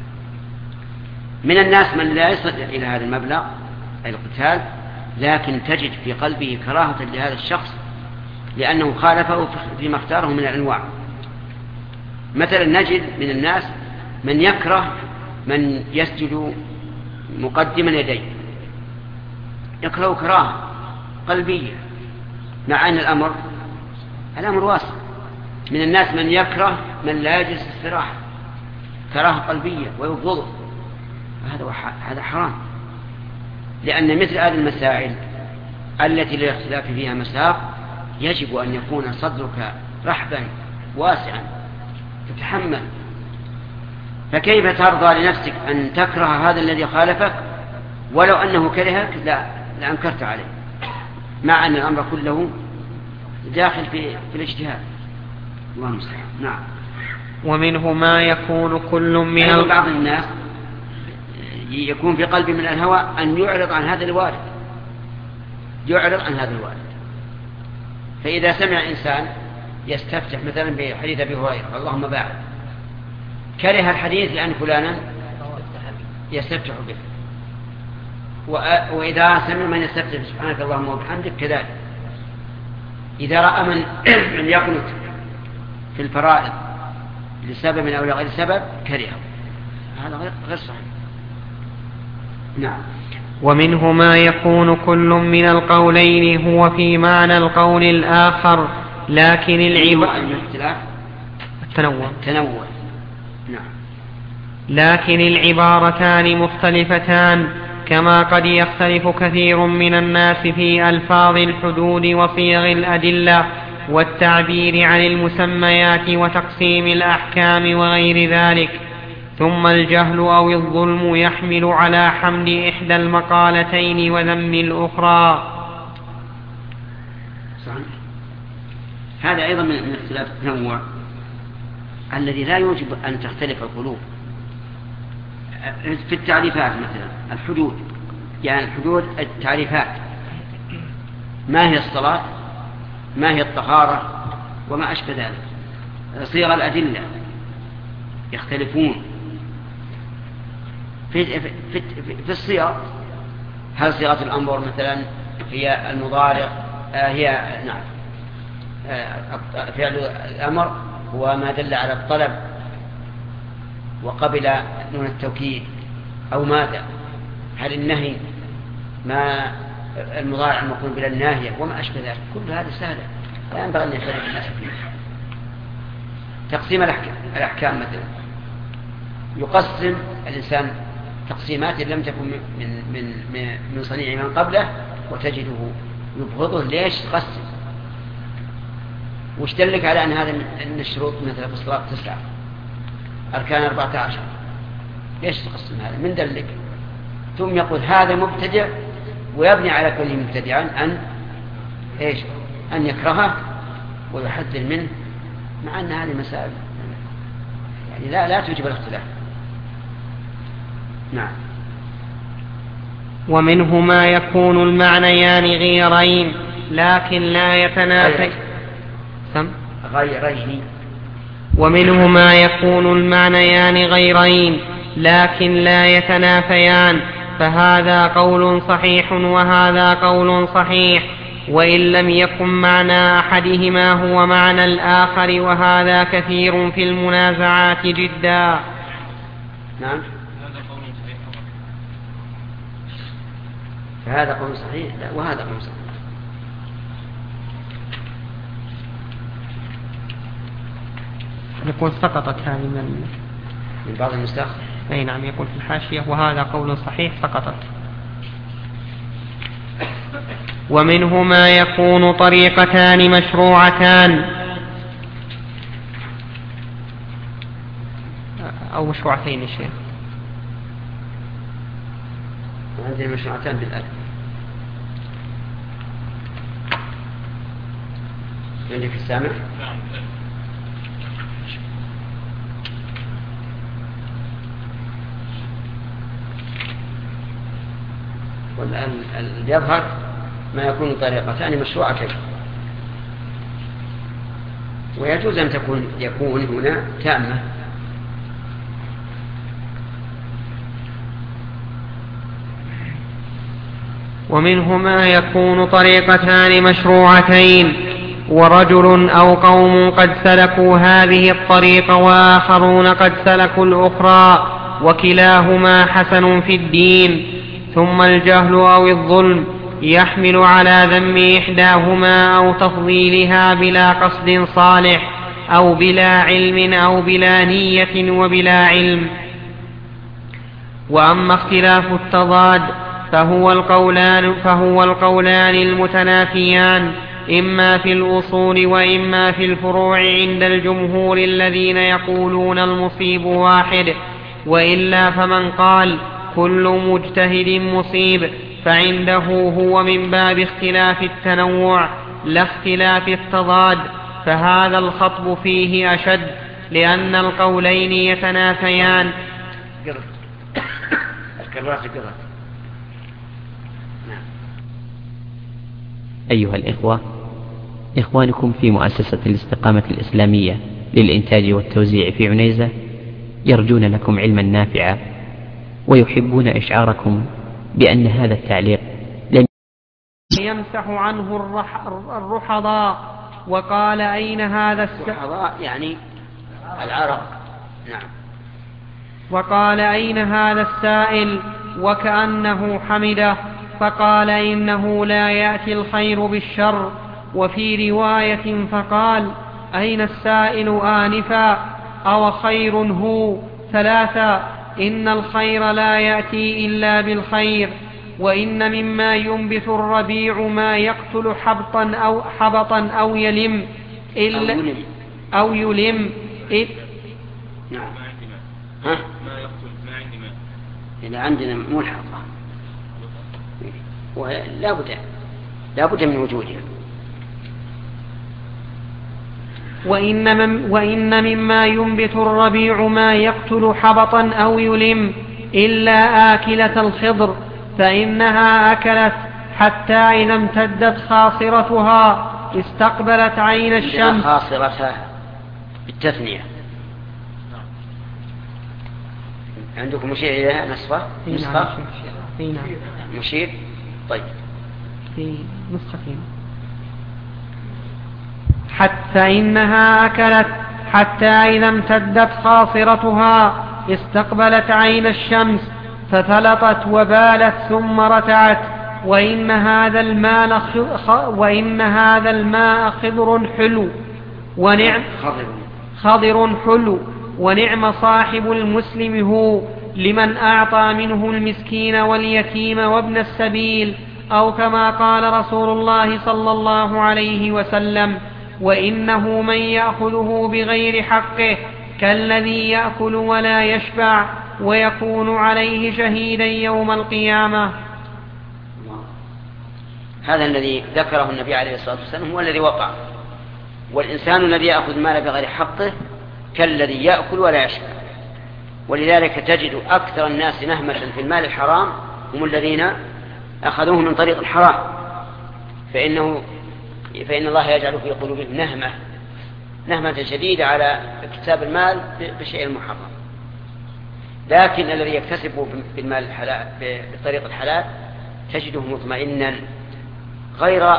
من الناس من لا يصل إلى هذا المبلغ أي القتال، لكن تجد في قلبه كراهة لهذا الشخص لأنه خالفه فيما اختاره من الأنواع. مثلا نجد من الناس من يكره من يسجد مقدما يديه، يكره كراهة قلبية، مع أن الأمر واسع. من الناس من يكره من لا يجلس استراحة، كراهة قلبية ويبغضه، هذا حرام. لأن مثل هذه المسائل التي للاختلاف فيها مساق يجب أن يكون صدرك رحبا واسعا تتحمل. فكيف ترضى لنفسك أن تكره هذا الذي خالفك ولو أنه كرهك؟ لا أنكرت عليه، مع أن الأمر كله داخل في الاجتهاد. الله المستعان. نعم. ومنه ما يكون كل من بعض الناس يكون في قلبه من الهوى أن يعرض عن هذا الوارد، يعرض عن هذا الوارد. فإذا سمع إنسان يستفتح مثلا بحديث أبي هريرة اللهم باعد، كره الحديث لأن فلانا يستفتح به، وإذا سمع من يستفتح سبحانك اللهم وبحمدك كذلك. إذا رأى من يقنط في الفرائض لسبب أو لغير سبب كرهه، هذا غير صحيح. نعم. ومنه ما يكون كل من القولين هو في معنى القول الآخر، لكن التنوع. نعم. لكن العبارتان مختلفتان، كما قد يختلف كثير من الناس في ألفاظ الحدود وصيغ الأدلة والتعبير عن المسميات وتقسيم الأحكام وغير ذلك. ثم الجهل أو الظلم يحمل على حمد إحدى المقالتين وذم الأخرى. صحيح. هذا أيضا من اختلاف التنوع الذي لا يوجب أن تختلف القلوب. في التعريفات مثلا الحدود، يعني الحدود التعريفات، ما هي الصلاة، ما هي الطهارة، وما أشبه ذلك. صيغ الأدلة يختلفون في الصيغ. هل صيغة الأمر مثلا هي المضارع، هي نعم فعل الأمر هو ما دل على الطلب وقبل نون التوكيد، أو ماذا؟ هل النهي ما المضارع المقرون بلا الناهية وما أشبه ذلك؟ كل هذه سهلة لا ينبغي أن يختلف الناس فيه. تقسيم الأحكام مثلا يقسم الإنسان تقسيمات لم تكن من صنيع من قبله وتجده يبغضه. ليش تقسم؟ وش دلك على أن هذا من الشروط مثلا في الصلاة 9 أركان 14؟ ليش تقسم هذا؟ من دلك؟ ثم يقول هذا مبتدع ويبني على كل مبتدعا أن يكرهه ويحذر منه، مع أن هذه مسائل يعني لا توجب الاختلاف. نعم. ومنه ما يكون المعنيان غيرين لكن لا يتنافيان. ومنه ما يكون المعنيان غيرين لكن لا يتنافيان، فهذا قول صحيح وهذا قول صحيح، وإن لم يكن معنى أحدهما هو معنى الآخر، وهذا كثير في المنازعات جدا. نعم. فهذا قول صحيح وهذا قول صحيح. يقول سقطت هذه من بعض النسخ. أي نعم، يقول في الحاشية وهذا قول صحيح سقطت. ومنه ما يكون طريقتان مشروعتان أو مشروعتين. الشيخ عندنا مشروعتان بالألف. عندك في السامع؟ والآن يظهر ما يكون طريقتان مشروعتين، ويجوز أن يكون هنا تامة. ومنه ما يكون طريقتان مشروعتين، ورجل أو قوم قد سلكوا هذه الطريق وآخرون قد سلكوا الأخرى، وكلاهما حسن في الدين. ثم الجهل أو الظلم يحمل على ذم إحداهما أو تفضيلها بلا قصد صالح، أو بلا علم أو بلا نية وبلا علم. وأما اختلاف التضاد فهو القولان المتنافيان، إما في الأصول وإما في الفروع عند الجمهور الذين يقولون المصيب واحد، وإلا فمن قال كل مجتهد مصيب فعنده هو من باب اختلاف التنوع، لا اختلاف التضاد، فهذا الخطب فيه أشد، لأن القولين يتنافيان. أيها الإخوة، إخوانكم في مؤسسة الاستقامة الإسلامية للإنتاج والتوزيع في عنيزة يرجون لكم علما نافعا، ويحبون إشعاركم بأن هذا التعليق لم يمسح عنه الرحضاء. وقال أين هذا الرحضاء يعني العرق. نعم. وقال أين هذا السائل وكأنه حمده، فقال إنه لا يأتي الخير بالشر. وفي رواية فقال أين السائل آنفا أو خير هو. 3 إن الخير لا يأتي إلا بالخير. وإن مما ينبت الربيع ما يقتل حبطا أو يلم أو يلم. نعم. ها؟ ما يقتل ما عندي ما. إذا عندنا ملحقة لا بد من وجودها. وإن مما ينبت الربيع ما يقتل حبطا أو يلم إلا آكلة الخضر، فإنها أكلت حتى إذا امتدت خاصرتها استقبلت عين الشمس. خاصرتها بالتثنية. عندكم مشير إليها نصفة؟ مشير. طيب في نسختين. حتى إنها أكلت حتى إذا امتدت خاصرتها استقبلت عين الشمس فثلطت وبالت ثم رتعت. وإن هذا الماء خضر حلو ونعم صاحب المسلم هو لمن أعطى منه المسكين واليتيم وابن السبيل، أو كما قال رسول الله صلى الله عليه وسلم: وإنه من يأخذه بغير حقه كالذي يأكل ولا يشبع ويكون عليه شهيدا يوم القيامة. هذا الذي ذكره النبي عليه الصلاة والسلام هو الذي وقع. والإنسان الذي يأخذ مال بغير حقه كالذي يأكل ولا يشبع. ولذلك تجد أكثر الناس نهمة في المال الحرام هم الذين أخذوه من طريق الحرام، فإن الله يجعل في قلوبهم نهمة شديدة على اكتساب المال بشيء محرم. لكن الذي يكتسبه بالمال الحلال بطريق الحلال تجده مطمئنا غير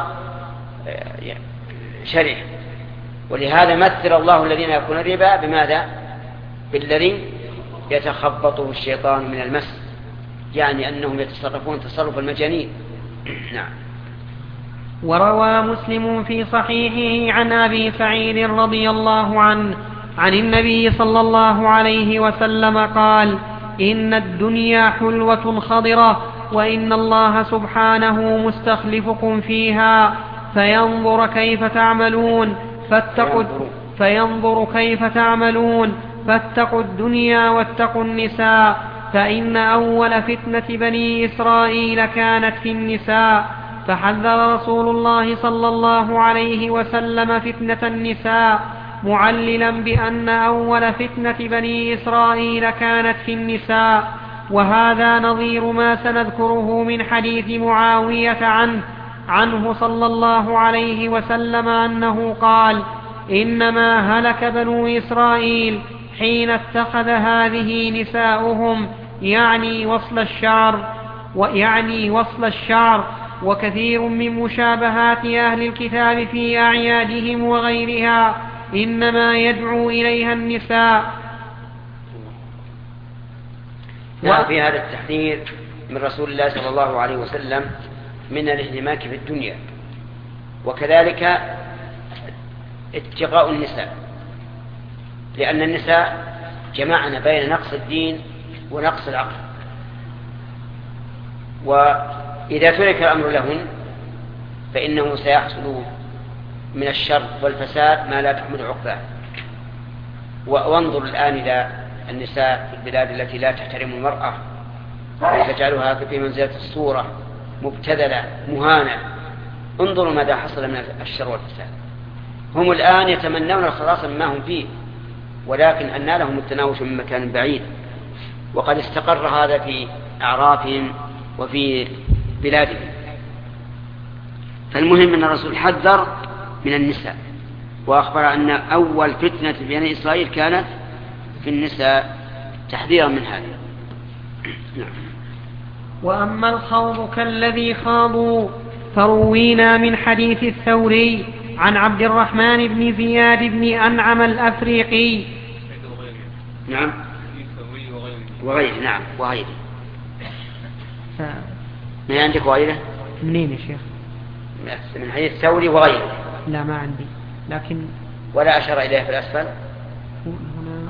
شرح. ولهذا مثل الله الذين يأكلون الربا بماذا؟ بالذي يتخبطه الشيطان من المس، يعني أنهم يتصرفون تصرف المجانين. نعم. وروى مسلم في صحيحه عن أبي سعيد رضي الله عنه عن النبي صلى الله عليه وسلم قال: إن الدنيا حلوة خضرة، وإن الله سبحانه مستخلفكم فيها فينظر كيف تعملون فاتقوا الدنيا واتقوا النساء، فإن أول فتنة بني إسرائيل كانت في النساء. فحذر رسول الله صلى الله عليه وسلم فتنة النساء معللا بأن أول فتنة بني إسرائيل كانت في النساء. وهذا نظير ما سنذكره من حديث معاوية عنه صلى الله عليه وسلم أنه قال: إنما هلك بنو إسرائيل حين اتخذ هذه نساؤهم، يعني وصل الشعر. وكثير من مشابهات أهل الكتاب في أعيادهم وغيرها إنما يدعو إليها النساء. في هذا التحذير من رسول الله صلى الله عليه وسلم من الانهماك في الدنيا، وكذلك اتقاء النساء، لأن النساء جمعنا بين نقص الدين ونقص العقل. وإذا ترك الأمر لهن فإنه سيحصل من الشر والفساد ما لا تحمل عقباه. وانظر الآن إلى النساء في البلاد التي لا تحترم المرأة وتجعلها في منزلة الصورة، مبتذلة مهانة، انظروا ماذا حصل من الشر والفساد. هم الآن يتمنون الخلاص مما هم فيه، ولكن أن لهم التناوش من مكان بعيد، وقد استقر هذا في أعرافهم وفي بلادهم. فالمهم أن الرسول حذر من النساء، وأخبر أن أول فتنة بني إسرائيل كانت في النساء، تحذيرا من هذا. وأما الخوض كالذي خاضوا فروينا من حديث الثوري عن عبد الرحمن بن زياد بن أنعم الأفريقي. نعم وغيره. نعم وغيره. من عندك وغيره؟ منين يا شيخ؟ من حديث الثوري وغيره. لا ما عندي، لكن ولا أشار إليه في الأسفل هنا.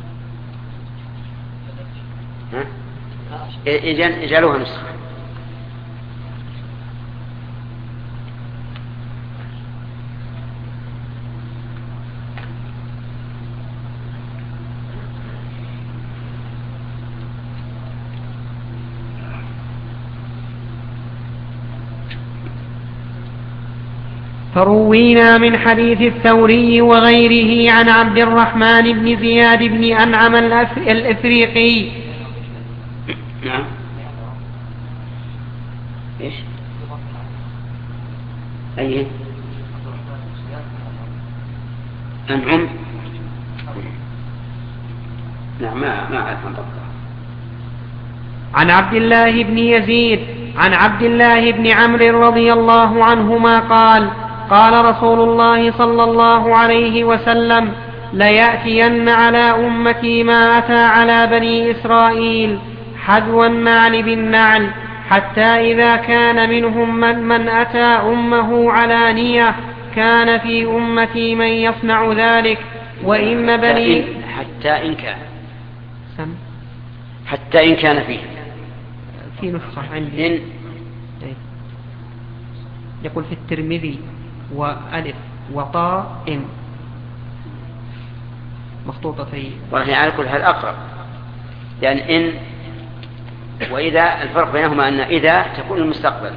اجعلوها نسخة. فروينا من حديث الثوري وغيره عن عبد الرحمن بن زياد بن أنعم الأفريقي. نعم. إيش؟ أيه؟ أنعم. نعم ما أعرف عن عبد الله بن يزيد عن عبد الله بن عمرو رضي الله عنهما قال: قال رسول الله صلى الله عليه وسلم: ليأتين على أمتي ما أتى على بني إسرائيل حذو النعل بالنعل، حتى إذا كان منهم من أتى أمه علانية كان في أمتي من يصنع ذلك، وإن بني حتى إن كان فيه في نسخة عندي يقول في الترمذي وألف وطاء إن مخطوطتين. ونحن على كل هذا أقرب، يعني إن وإذا الفرق بينهما أن إذا تكون المستقبل،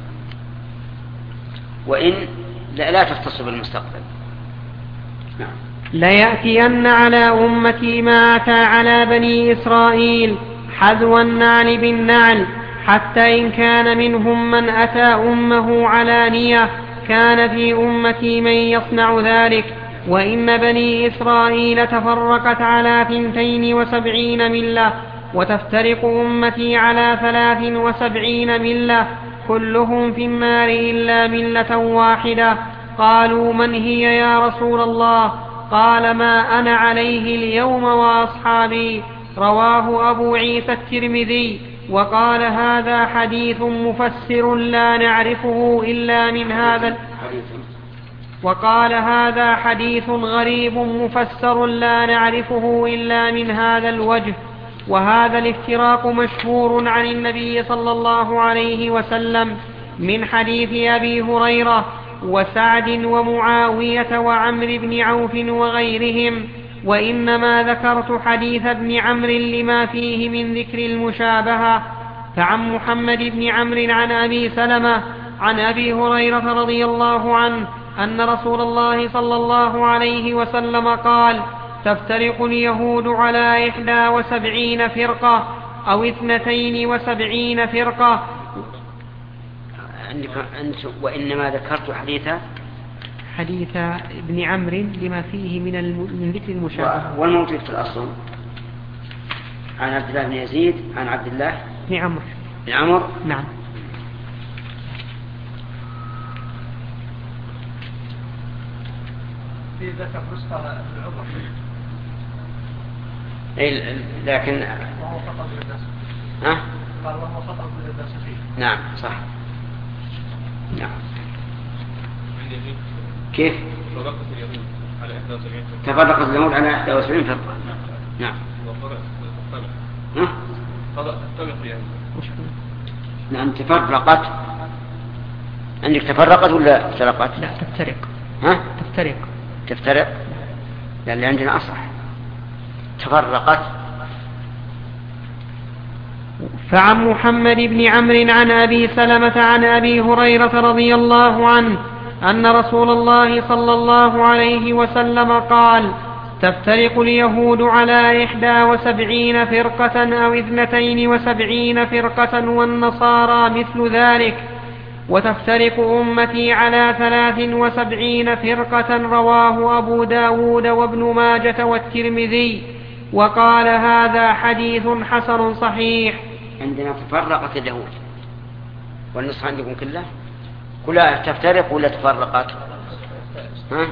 وإن لا تختص بالمستقبل. نعم. ليأتين على أمتي ما أتى على بني إسرائيل حذو النعل بالنعل، حتى إن كان منهم من أتى أمه علانية كان في أمتي من يصنع ذلك، وإن بني إسرائيل تفرقت على 72 ملة، وتفترق أمتي على 73 ملة، كلهم في النار إلا ملة واحدة. قالوا: من هي يا رسول الله؟ قال: ما أنا عليه اليوم وأصحابي. رواه أبو عيسى الترمذي، وقال: هذا حديث مفسر لا نعرفه إلا من هذا، وقال: هذا حديث غريب مفسر لا نعرفه إلا من هذا الوجه. وهذا الافتراق مشهور عن النبي صلى الله عليه وسلم من حديث أبي هريرة وسعد ومعاوية وعمر بن عوف وغيرهم، وإنما ذكرت حديث ابن عمرو لما فيه من ذكر المشابهة. فعن محمد بن عمرو عن أبي سلمة عن أبي هريرة رضي الله عنه أن رسول الله صلى الله عليه وسلم قال: تفترق اليهود على 71 فرقة أو 72 فرقة. وإنما ذكرت حديث ابن عمرو لما فيه من ذكر المشابهة. والموجود في الأصل عن عبد الله بن يزيد عن عبد الله بن عمرو. نعم. في ذكر نسخة العمر، لكن وهو خطأ للناس. قال: وهو خطأ للناس فيه. نعم صح. نعم. كيف؟ تفرقت اليهود على 71 فرقة. نعم. نعم تفرقت. عندك تفرقت ولا افترقت؟ لا تفترق. تفترق. لأن عندنا أصح تفرقت. فعن محمد بن عمرو عن أبي سلمة عن أبي هريرة رضي الله عنه أن رسول الله صلى الله عليه وسلم قال: تفترق اليهود على 71 فرقة أو 72 فرقة والنصارى مثل ذلك، وتفترق أمتي على 73 فرقة. رواه أبو داود وابن ماجة والترمذي، وقال هذا حديث حسن صحيح. عندنا تفرقت اليهود والنصارى عندكم كلها تفترق ولا تفرقت؟ ها؟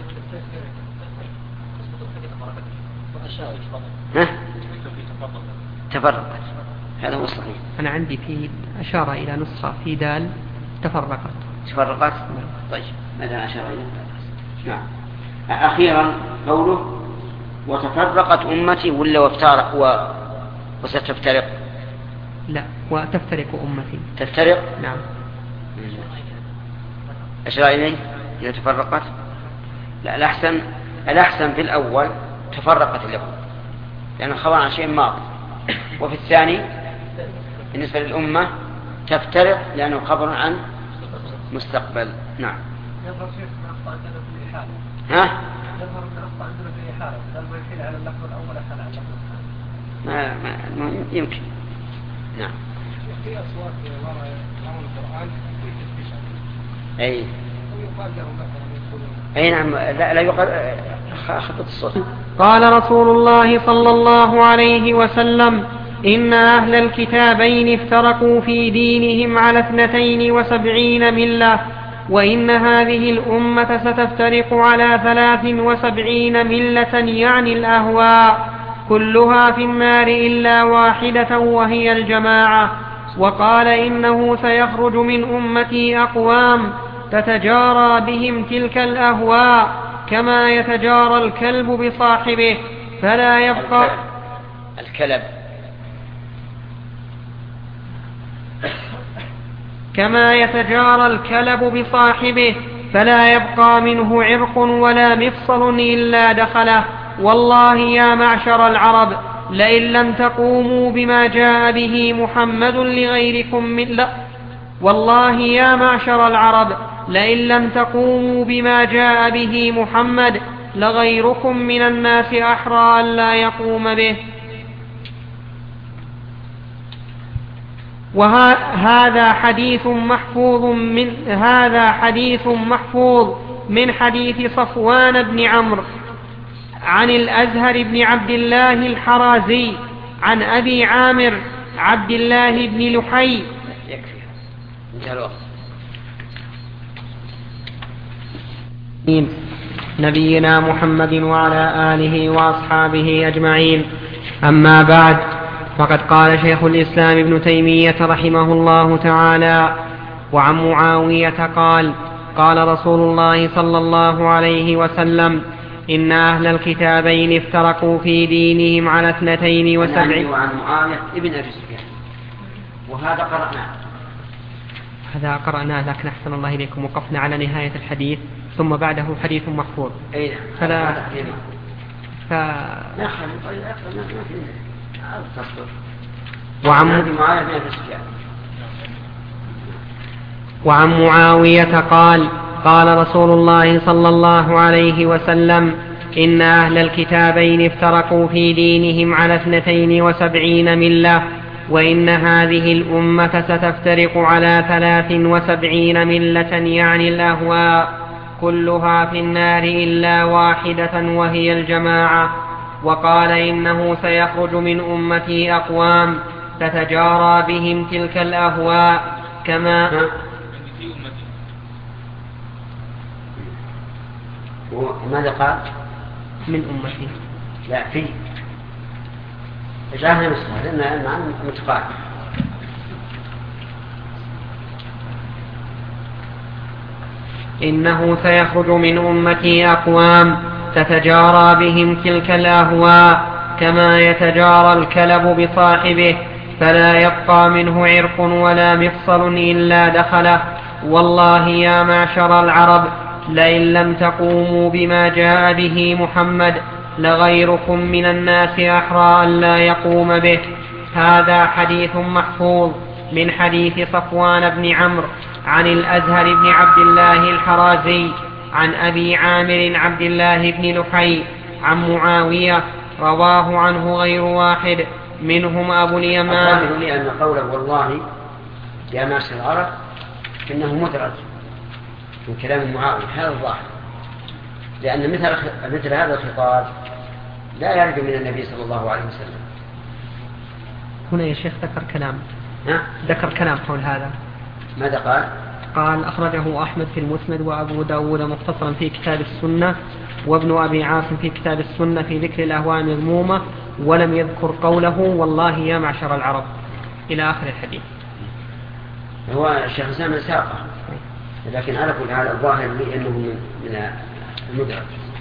ها؟ تفرقت، هذا هو صحيح. أنا عندي فيه أشار إلى نسخة في دال تفرقت. طيب ماذا أشار إلى؟ نعم. أخيرا قوله وتفرقت أمتي ولا وافترق وستفترق؟ لا، وتفترق أمتي. تفترق؟ نعم. أشار إليه إذا تفرقت؟ لا، الأحسن في الأول تفرقت اليهود لأنه خبر عن شيء ماضي، وفي الثاني بالنسبة للأمة تفترق لأنه خبر عن مستقبل. نعم. يظهر شيء من أخطاء عندنا في الإحالة. ها؟ يظهر من أخطاء عندنا في الإحالة، لما يحيل على اللفظ الأول أحال على اللفظ الثاني. ما يمكن. نعم. في أصوات وراء القرآن في تشبيش. أي. ويقال لهم مثلا يقولون. أي نعم، لا يقال خفض الصوت. قال رسول الله صلى الله عليه وسلم: إن أهل الكتابين افترقوا في دينهم على 72 ملة، وإن هذه الأمة ستفترق على 73 ملة، يعني الأهواء، كلها في النار إلا واحدة وهي الجماعة. وقال: إنه سيخرج من أمتي أقوام تتجارى بهم تلك الأهواء كما يتجارى الكلب بصاحبه فلا يبقى الكلب كما يتجارى الكلب بصاحبه فلا يبقى منه عرق ولا مفصل إلا دخله. والله يا معشر العرب لئن لم تقوموا بما جاء به محمد لغيركم والله يا معشر العرب لئن لم تقوموا بما جاء به محمد لغيركم من الناس أحرى أن لا يقوم به. وهذا حديث محفوظ من حديث صفوان بن عمرو عن الأزهر بن عبد الله الحرازي عن أبي عامر عبد الله بن لحي. يكفي انتهى الوقت. نبينا محمد وعلى آله وأصحابه أجمعين. أما بعد، فقد قال شيخ الإسلام ابن تيمية رحمه الله تعالى: وعن معاوية قال: قال رسول الله صلى الله عليه وسلم: إن أهل الكتابين افترقوا في دينهم على 72. وعن معاوية ابن أبي سفيان، وهذا قرأناه لكن أحسن الله إليكم وقفنا على نهاية الحديث ثم بعده حديث محفوظ. أي نعم. وعن معاوية قال: قال رسول الله صلى الله عليه وسلم: إن أهل الكتابين افترقوا في دينهم على 72 ملة، وإن هذه الأمة ستفترق على 73 ملة، يعني الأهواء، كلها في النار إلا واحدة وهي الجماعة. وقال: إنه سيخرج من أمتي أقوام تتجارى بهم تلك الأهواء كما ماذا قال؟ من أمتي. لا، في جاهل نسخة لأن المعنى متقارب. إنه سيخرج من أمتي أقوام تتجارى بهم تلك الأهواء كما يتجارى الكلب بصاحبه فلا يبقى منه عرق ولا مفصل إلا دخله. والله يا معشر العرب لئن لم تقوموا بما جاء به محمد لغيركم من الناس أحرى أن لا يقوم به. هذا حديث محفوظ من حديث صفوان بن عمرو عن الأزهر بن عبد الله الحرازي عن أبي عامر عبد الله بن لحي عن معاوية رواه عنه غير واحد منهم أبو اليمان. الظاهر لي أن قوله والله يا معشر العرب إنه مدرج من كلام معاوية، هذا الظاهر، لأن مثل هذا الخطاب لا يرد من النبي صلى الله عليه وسلم. هنا يا شيخ ذكر كلام حول هذا. ماذا قال؟ قال أخرجه أحمد في المسند وأبو داود مختصرا في كتاب السنة وابن أبي عاصم في كتاب السنة في ذكر الأهواء المذمومة، ولم يذكر قوله والله يا معشر العرب إلى آخر الحديث. هو الشيخ سامي ساقه، لكن على كل حال الظاهر لي أنه من المدرج.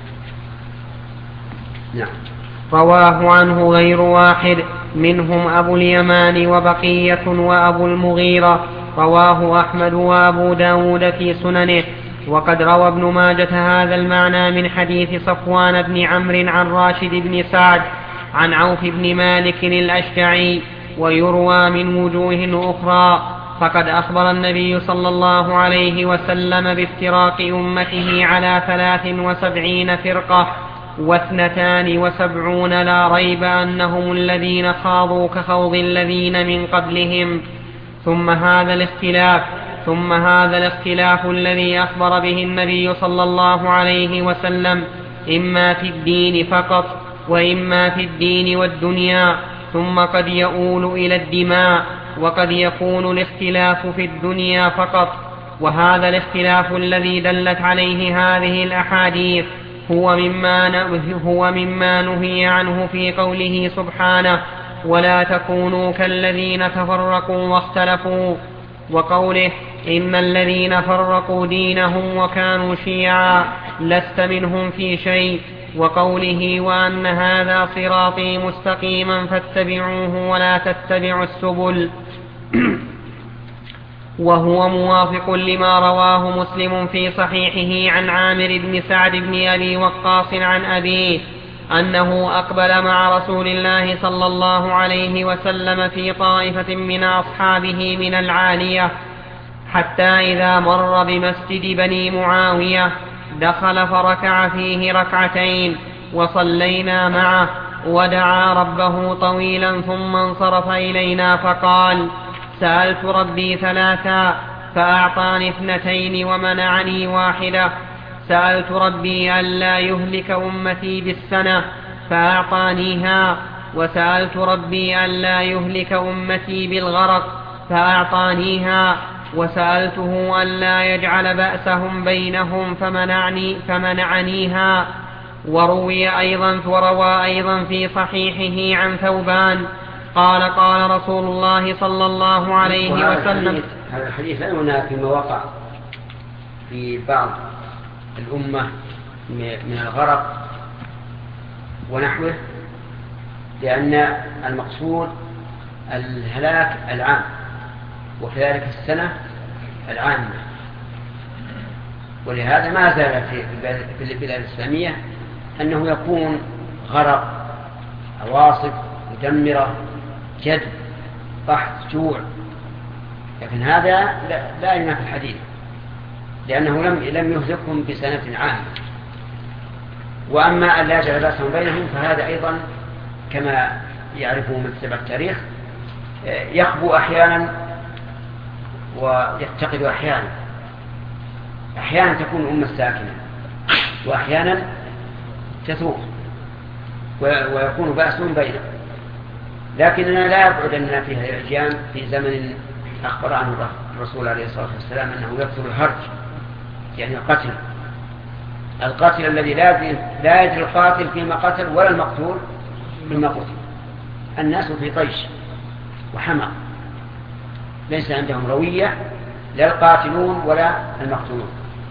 نعم. رواه عنه غير واحد منهم أبو اليمان وبقية وأبو المغيرة. رواه أحمد وأبو داود في سننه. وقد روى ابن ماجة هذا المعنى من حديث صفوان بن عمرو عن راشد بن سعد عن عوف بن مالك الأشجعي، ويروى من وجوه أخرى. فقد أخبر النبي صلى الله عليه وسلم بافتراق أمته على 73 فرقة و72 لا ريب أنهم الذين خاضوا كخوض الذين من قبلهم. ثم هذا الاختلاف الذي أخبر به النبي صلى الله عليه وسلم إما في الدين فقط وإما في الدين والدنيا، ثم قد يؤول إلى الدماء، وقد يكون الاختلاف في الدنيا فقط. وهذا الاختلاف الذي دلت عليه هذه الأحاديث هو مما نهي عنه في قوله سبحانه ولا تكونوا كالذين تفرقوا واختلفوا، وقوله إن الذين فرقوا دينهم وكانوا شيعا لست منهم في شيء، وقوله وأن هذا صراطي مستقيما فاتبعوه ولا تتبعوا السبل. وهو موافق لما رواه مسلم في صحيحه عن عامر بن سعد بن أبي وقاص عن أبيه أنه أقبل مع رسول الله صلى الله عليه وسلم في طائفة من أصحابه من العالية، حتى إذا مر بمسجد بني معاوية دخل فركع فيه ركعتين وصلينا معه، ودعا ربه طويلا ثم انصرف إلينا فقال سألت ربي 3 فأعطاني 2 ومنعني 1. سألت ربي ألا يهلك أمتي بالسنة فأعطانيها، وسألت ربي ألا يهلك أمتي بالغرق فأعطانيها، وسألته ألا يجعل بأسهم بينهم فمنعنيها. وروى أيضا في صحيحه عن ثوبان قال قال رسول الله صلى الله عليه وسلم. هذا الحديث لا ينافي ما وقع في بعض الأمة من الغرق ونحوه، لأن المقصود الهلاك العام، وكذلك السنة العامة. ولهذا ما زال في البلاد الإسلامية أنه يكون غرق، عواصف مدمرة، جد، قحط، جوع، لكن هذا لا ينافي الحديث، لأنه لم يهلكهم بسنة عامة. وأما أن لا يجعل بأسهم بينهم فهذا أيضا كما يعرفه من تتبع التاريخ يخبو أحيانا ويفتقد أحيانا تكون الأمة ساكنة وأحيانا تثور ويكون بأسهم بينهم. لكننا لا يبعد أننا فيها إعجام في زمن أخبر عنه الرسول عليه الصلاة والسلام أنه يكثر الهرج، يعني القتل الذي لا يدري القاتل فيما قتل ولا المقتول فيما قتل. الناس في طيش وحمق، ليس عندهم روية، لا القاتلون ولا المقتولون.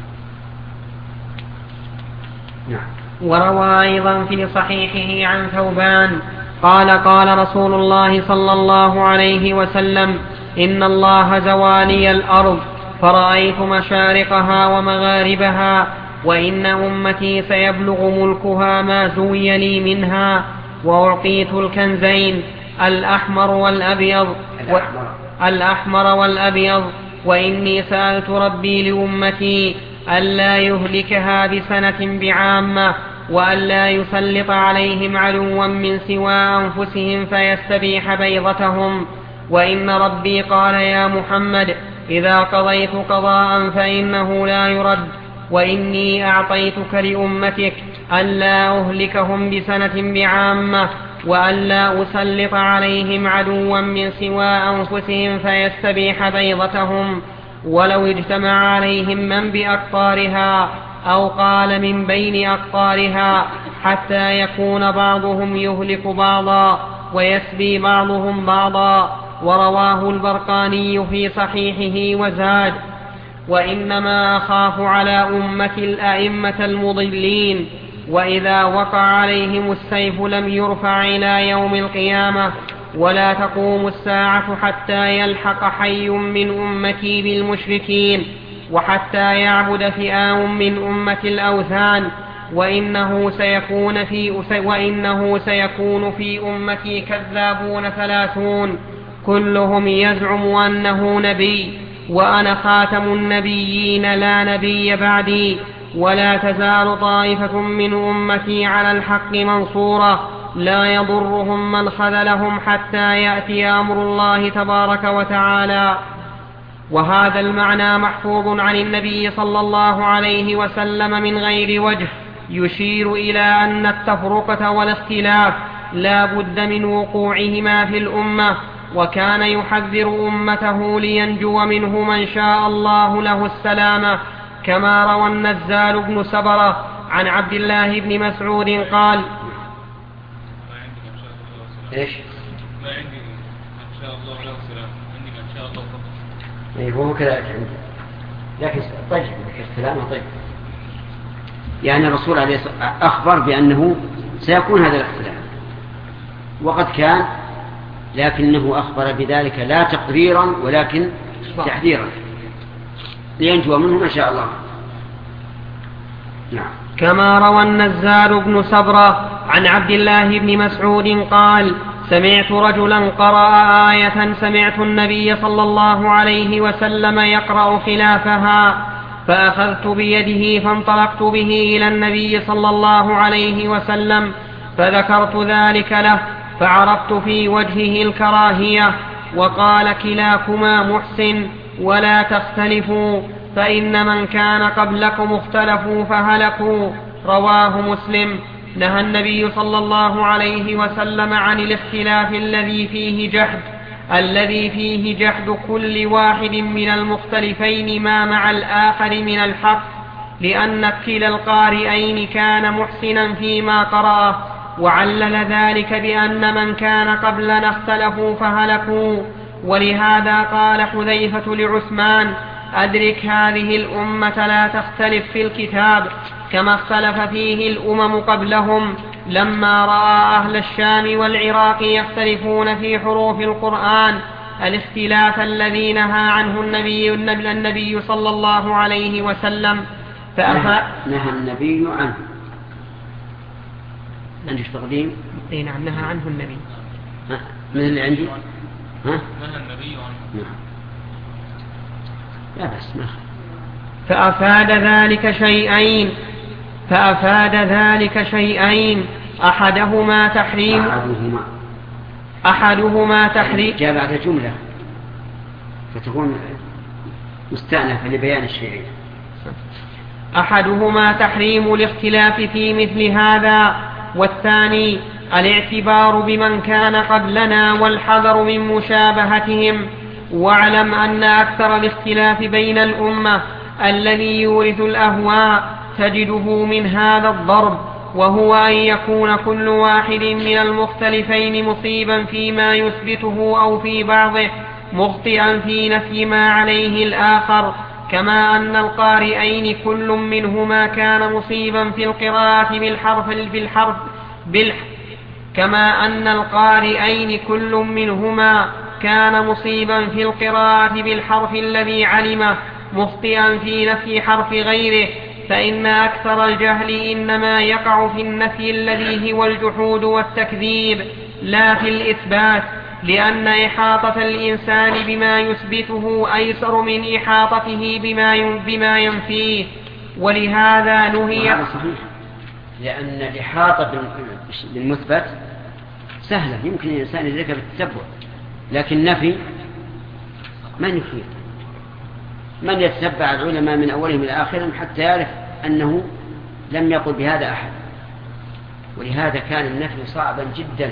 نعم. وروى أيضا في صحيحه عن ثوبان قال قال رسول الله صلى الله عليه وسلم إن الله زوالي الأرض فرأيت مشارقها ومغاربها، وإن أمتي سيبلغ ملكها ما زوي لي منها، وأعطيت الكنزين الأحمر والأبيض وإني سألت ربي لأمتي ألا يهلكها بسنة بعامة وألا يسلط عليهم عدوا من سوى أنفسهم فيستبيح بيضتهم. وإن ربي قال يا محمد إذا قضيت قضاء فإنه لا يرد. وإني أعطيتك لأمتك ألا أهلكهم بسنة بعامة وألا أسلط عليهم عدوا من سوى أنفسهم فيستبيح بيضتهم، ولو اجتمع عليهم من بأقطارها أو قال من بين أقطارها حتى يكون بعضهم يهلك بعضا ويسبي بعضهم بعضا. ورواه البرقاني في صحيحه وزاد: وإنما أخاف على أمة الأئمة المضلين، وإذا وقع عليهم السيف لم يرفع إلى يوم القيامة، ولا تقوم الساعة حتى يلحق حي من أمتي بالمشركين، وحتى يعبد فئام من أمة الأوثان، وإنه سيكون في أمتي كذابون 30 كلهم يزعم أنه نبي، وأنا خاتم النبيين لا نبي بعدي، ولا تزال طائفة من أمتي على الحق منصورة لا يضرهم من خذلهم حتى يأتي أمر الله تبارك وتعالى. وهذا المعنى محفوظ عن النبي صلى الله عليه وسلم من غير وجه، يشير إلى أن التفرقة والاختلاف لا بد من وقوعهما في الأمة، وكان يحذر أمته لينجو منه من شاء الله له السلامة، كما روى النزال بن سبرة عن عبد الله بن مسعود قال: إيش؟ ما عندي إن شاء الله له السلام، عندي إن شاء الله فقط. إيه هو كذلك عندي، لكن طيب السلام طيب. يعني الرسول عليه الصلاة والسلام أخبر بأنه سيكون هذا الاختلاف، وقد كان، لكنه أخبر بذلك لا تقريرا ولكن تحذيرا لينجو منه ما شاء الله. نعم. كما روى النزال بن سبرة عن عبد الله بن مسعود قال: سمعت رجلا قرأ آية سمعت النبي صلى الله عليه وسلم يقرأ خلافها، فأخذت بيده فانطلقت به إلى النبي صلى الله عليه وسلم فذكرت ذلك له، فعرفت في وجهه الكراهية، وقال: كلاكما محسن ولا تختلفوا، فإن من كان قبلكم اختلفوا فهلكوا. رواه مسلم. نهى النبي صلى الله عليه وسلم عن الاختلاف الذي فيه جحد كل واحد من المختلفين ما مع الآخر من الحق، لأن كلا القارئين كان محسنا فيما قرأه، وعلل ذلك بأن من كان قبلنا اختلفوا فهلكوا. ولهذا قال حذيفة لعثمان: أدرك هذه الأمة لا تختلف في الكتاب كما اختلف فيه الأمم قبلهم، لما رأى أهل الشام والعراق يختلفون في حروف القرآن الاختلاف الذي نهى عنه النبي صلى الله عليه وسلم. نهى النبي عنه. عندك تقديم؟ نعم، نهى عنه النبي. من اللي عندي؟ نهى النبي عنه. نعم. لا بس ما. فأفاد ذلك شيئين أحدهما تحريم جاء بعد جملة فتكون مستأنفة لبيان الشيئين. أحدهما تحريم الاختلاف في مثل هذا، والثاني الاعتبار بمن كان قبلنا والحذر من مشابهتهم. واعلم أن أكثر الاختلاف بين الأمة الذي يورث الأهواء تجده من هذا الضرب، وهو أن يكون كل واحد من المختلفين مصيبا فيما يثبته أو في بعضه، مخطئا في نفي ما عليه الآخر، كما أن القارئين كل منهما كان مصيبا في القراءة بالحرف الذي علمه، مخطئا في نفي حرف غيره. فإن أكثر الجهل إنما يقع في النفي الذي هو الجحود والتكذيب، لا في الإثبات، لأن إحاطة الإنسان بما يثبته أيسر من إحاطته بما ينفيه، ولهذا نهي. هذا صحيح، لأن الإحاطة بالمثبت سهلة، يمكن الإنسان يدركها بالتتبع، لكن النفي من يحيط، من يتتبع العلماء من أولهم إلى آخرهم حتى يعرف أنه لم يقل بهذا أحد، ولهذا كان النفي صعبا جدا،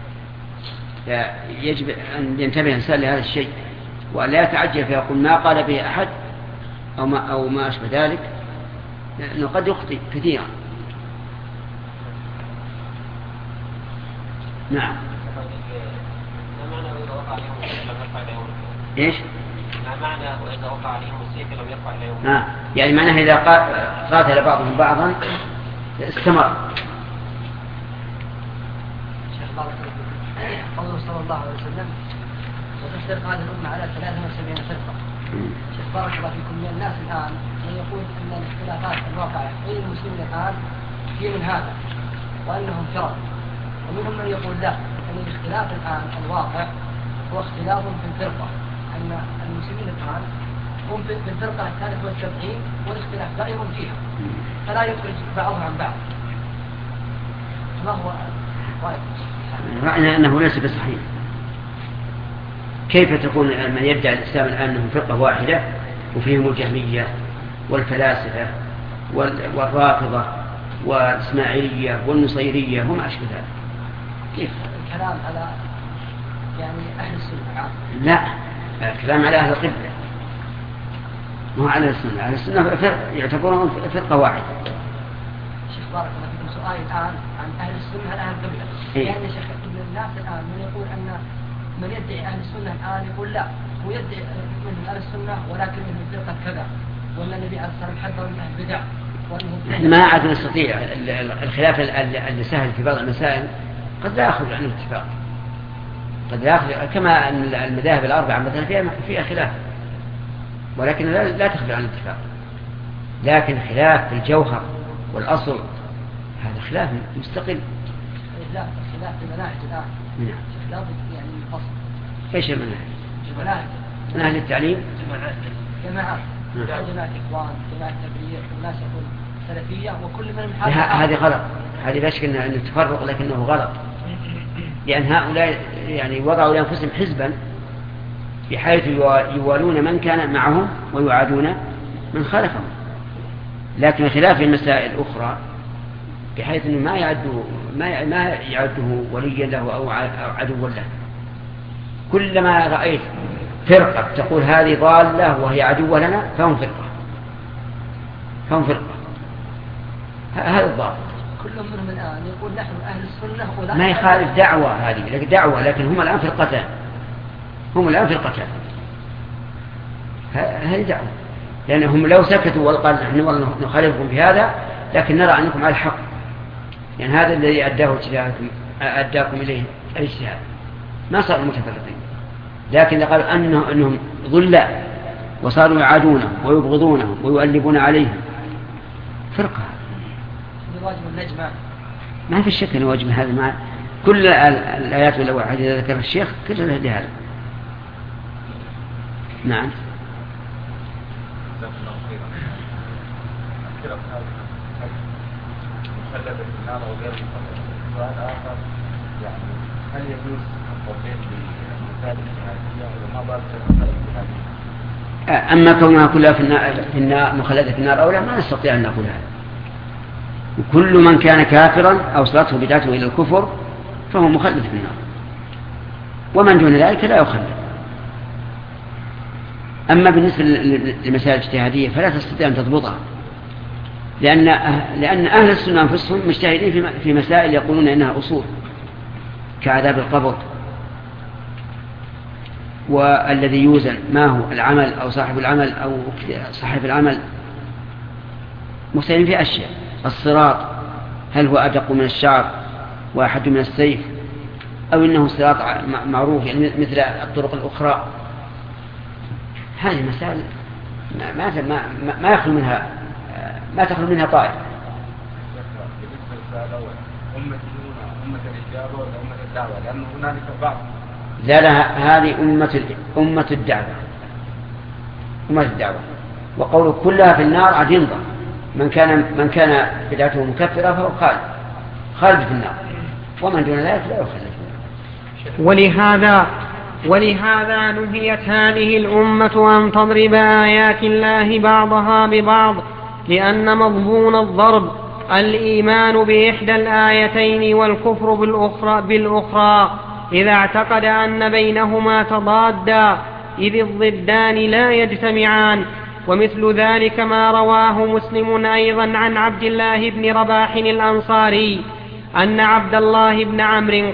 يجب أن ينتبه الإنسان لهذا الشيء وأن لا يتعجل فيقول ما قال به أحد أو ما أشبه ذلك، لأنه قد يخطئ كثيرا. نعم. ايش؟ ما معنى وإذا وقع عليهم السيف لم يرفع إلى يوم؟ يعني معناه إذا قاتل بعضهم بعضا استمر. شيخ بارك الله فيك، قوله صلى الله عليه وسلم وتفترق هذه الأمة على 73 فرقة. شيخ بارك الله فيكم، من الناس الآن من يقول أن الاختلافات الواقعة بين المسلمين الآن في من هذا وأنهم فرق، ومنهم من يقول لا، أن الاختلاف الآن الواقع هو اختلاف في الفرقة، أن المسلمين الآن هم في الفرقة 73 والاختلاف دائم فيها، فلا يخرج بعضها عن بعض. ما هو رأينا أنه ليس بصحيح. كيف تكون من يدعي الإسلام الآن أنهم فرقة واحدة وفيهم الجهمية والفلاسفة والرافضة والإسماعيلية والنصيرية هم أشبه ذلك؟ كيف؟ الكلام على يعني أهل السنة. لا، الكلام على أهل القبلة، مو على السنة. أهل السنة يعتبرون فرقة واحدة. شيخ بارك الله فيكم، سؤالي الآن عن أهل السنة على أهل القبلة. يعني شيخ الناس الآن من يقول أن من يدعي أهل السنة الآن يقول لا، هو يدعي من أهل السنة ولكن من فرقة كذا، وأن النبي عليه الصلاة والسلام حذر من أهل البدع. نحن ما عاد نستطيع الخلاف اللي سهل في بعض المسائل قد لا يخرج عن الاتفاق، قد لا يخرج، كما أن المذاهب الأربعة مثلا فيها خلاف، ولكن لا تخرج عن الاتفاق. لكن خلاف في الجوهر والأصل هذا خلاف مستقل. لا، خلاف في المناهج الآن. نعم. خلاف يعني الفصل. ايش المناهج؟ المناهج. مناهج التعليم. جماعات. جماعة إخوان، جماعة تبرير، وناس يقول سلفية، وكل من هذه غلط. هذه لا شك أن التفرق لكنه غلط، لأن هؤلاء يعني وضعوا لأنفسهم حزبا بحيث يوالون من كان معهم ويعادون من خالفهم. لكن خلاف المسائل الأخرى بحيث أنه ما يعده وليا له أو عدوا له. كلما رأيت فرقة تقول هذه ضالة وهي عدوة لنا فهم فرقة. هذا الضابط. كل منهم الآن يقول نحن أهل السنة ولا ما يخالف دعوة، هذه دعوة، لكن هم الآن فرقتان. هذه دعوة، لأنهم لو سكتوا وقالوا نحن نخالفكم بهذا لكن نرى أنكم على الحق، يعني هذا الذي أداكم إليه الاجتهاد، ما صاروا متفرقين. لكن قالوا أنهم ضلاء وصاروا يعادونهم ويبغضونهم ويؤلبون عليهم، فرقة. واجب النجمة. ما في شك أنه واجب هذا، مع كل الآيات والأوحاد إذا ذكر الشيخ كلها لهذا. نعم. مخلد في النار أو غير مخلد. سؤال آخر، يعني هل يجوز التوفيق بالمثال الجهادية ولا ما بعد المثال الجهادية؟ أما كونها كلها في النار مخلدة في النار أو لا، ما نستطيع أن نقول هذا. وكل من كان كافرا أو صلته بدعته إلى الكفر فهو مخلد في النار، ومن دون ذلك لا يخلد. أما بالنسبة للمسائل الاجتهادية فلا تستطيع أن تضبطها، لأن أهل السنة أنفسهم مجتهدين في مسائل يقولون إنها أصول، كعذاب القبر، والذي يوزن ما هو العمل أو صاحب العمل أو صاحب العمل، مختلفين في أشياء. الصراط هل هو أدق من الشعر وأحد من السيف، أو إنه صراط معروف يعني مثل الطرق الأخرى. هذه مسائل ما يخلو منها، ما تخلو منها طائفة. بالنسبة للسؤال الأول، أمة الإجابة ولا أمة الدعوة؟ لأن هنالك بعض زادها هذه أمة الدعوة. وقوله كلها في النار عاد ينظر، من كان بدعته مكفرة فهو خالد في النار، ومن دون ذلك لا يخلد في النار. ولهذا نهيت هذه الأمة أن تضرب آيات الله بعضها ببعض، لأن مضمون الضرب الإيمان بإحدى الآيتين والكفر بالأخرى إذا اعتقد أن بينهما تضادا، إذ الضدان لا يجتمعان. ومثل ذلك ما رواه مسلم أيضا عن عبد الله بن رباح الأنصاري أن عبد الله بن عمرو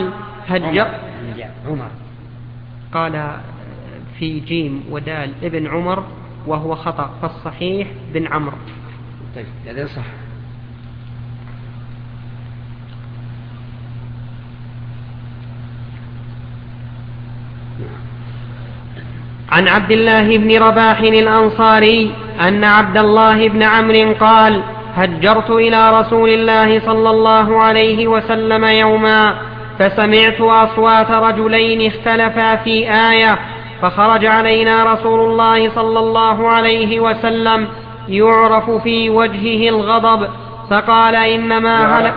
قال في جيم ودال ابن عمر وهو خطأ، فالصحيح بن عمرو. طيب هذا صح. عن عبد الله بن رباح الأنصاري أن عبد الله بن عمرو قال: هجرت إلى رسول الله صلى الله عليه وسلم يوما، فسمعت أصوات رجلين اختلفا في آية، فخرج علينا رسول الله صلى الله عليه وسلم يعرف في وجهه الغضب، فقال: إنما هلك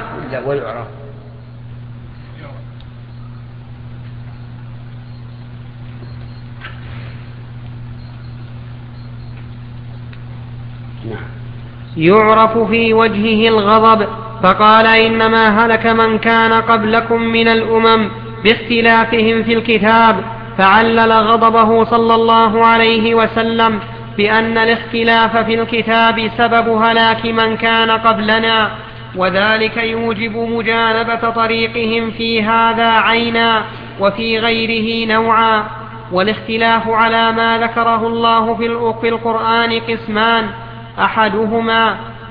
يعرف في وجهه الغضب، فقال: إنما هلك من كان قبلكم من الأمم باختلافهم في الكتاب. فعلل غضبه صلى الله عليه وسلم بأن الاختلاف في الكتاب سبب هلاك من كان قبلنا، وذلك يوجب مجانبة طريقهم في هذا عينا وفي غيره نوعا. والاختلاف على ما ذكره الله في القرآن قسمان: أحدهما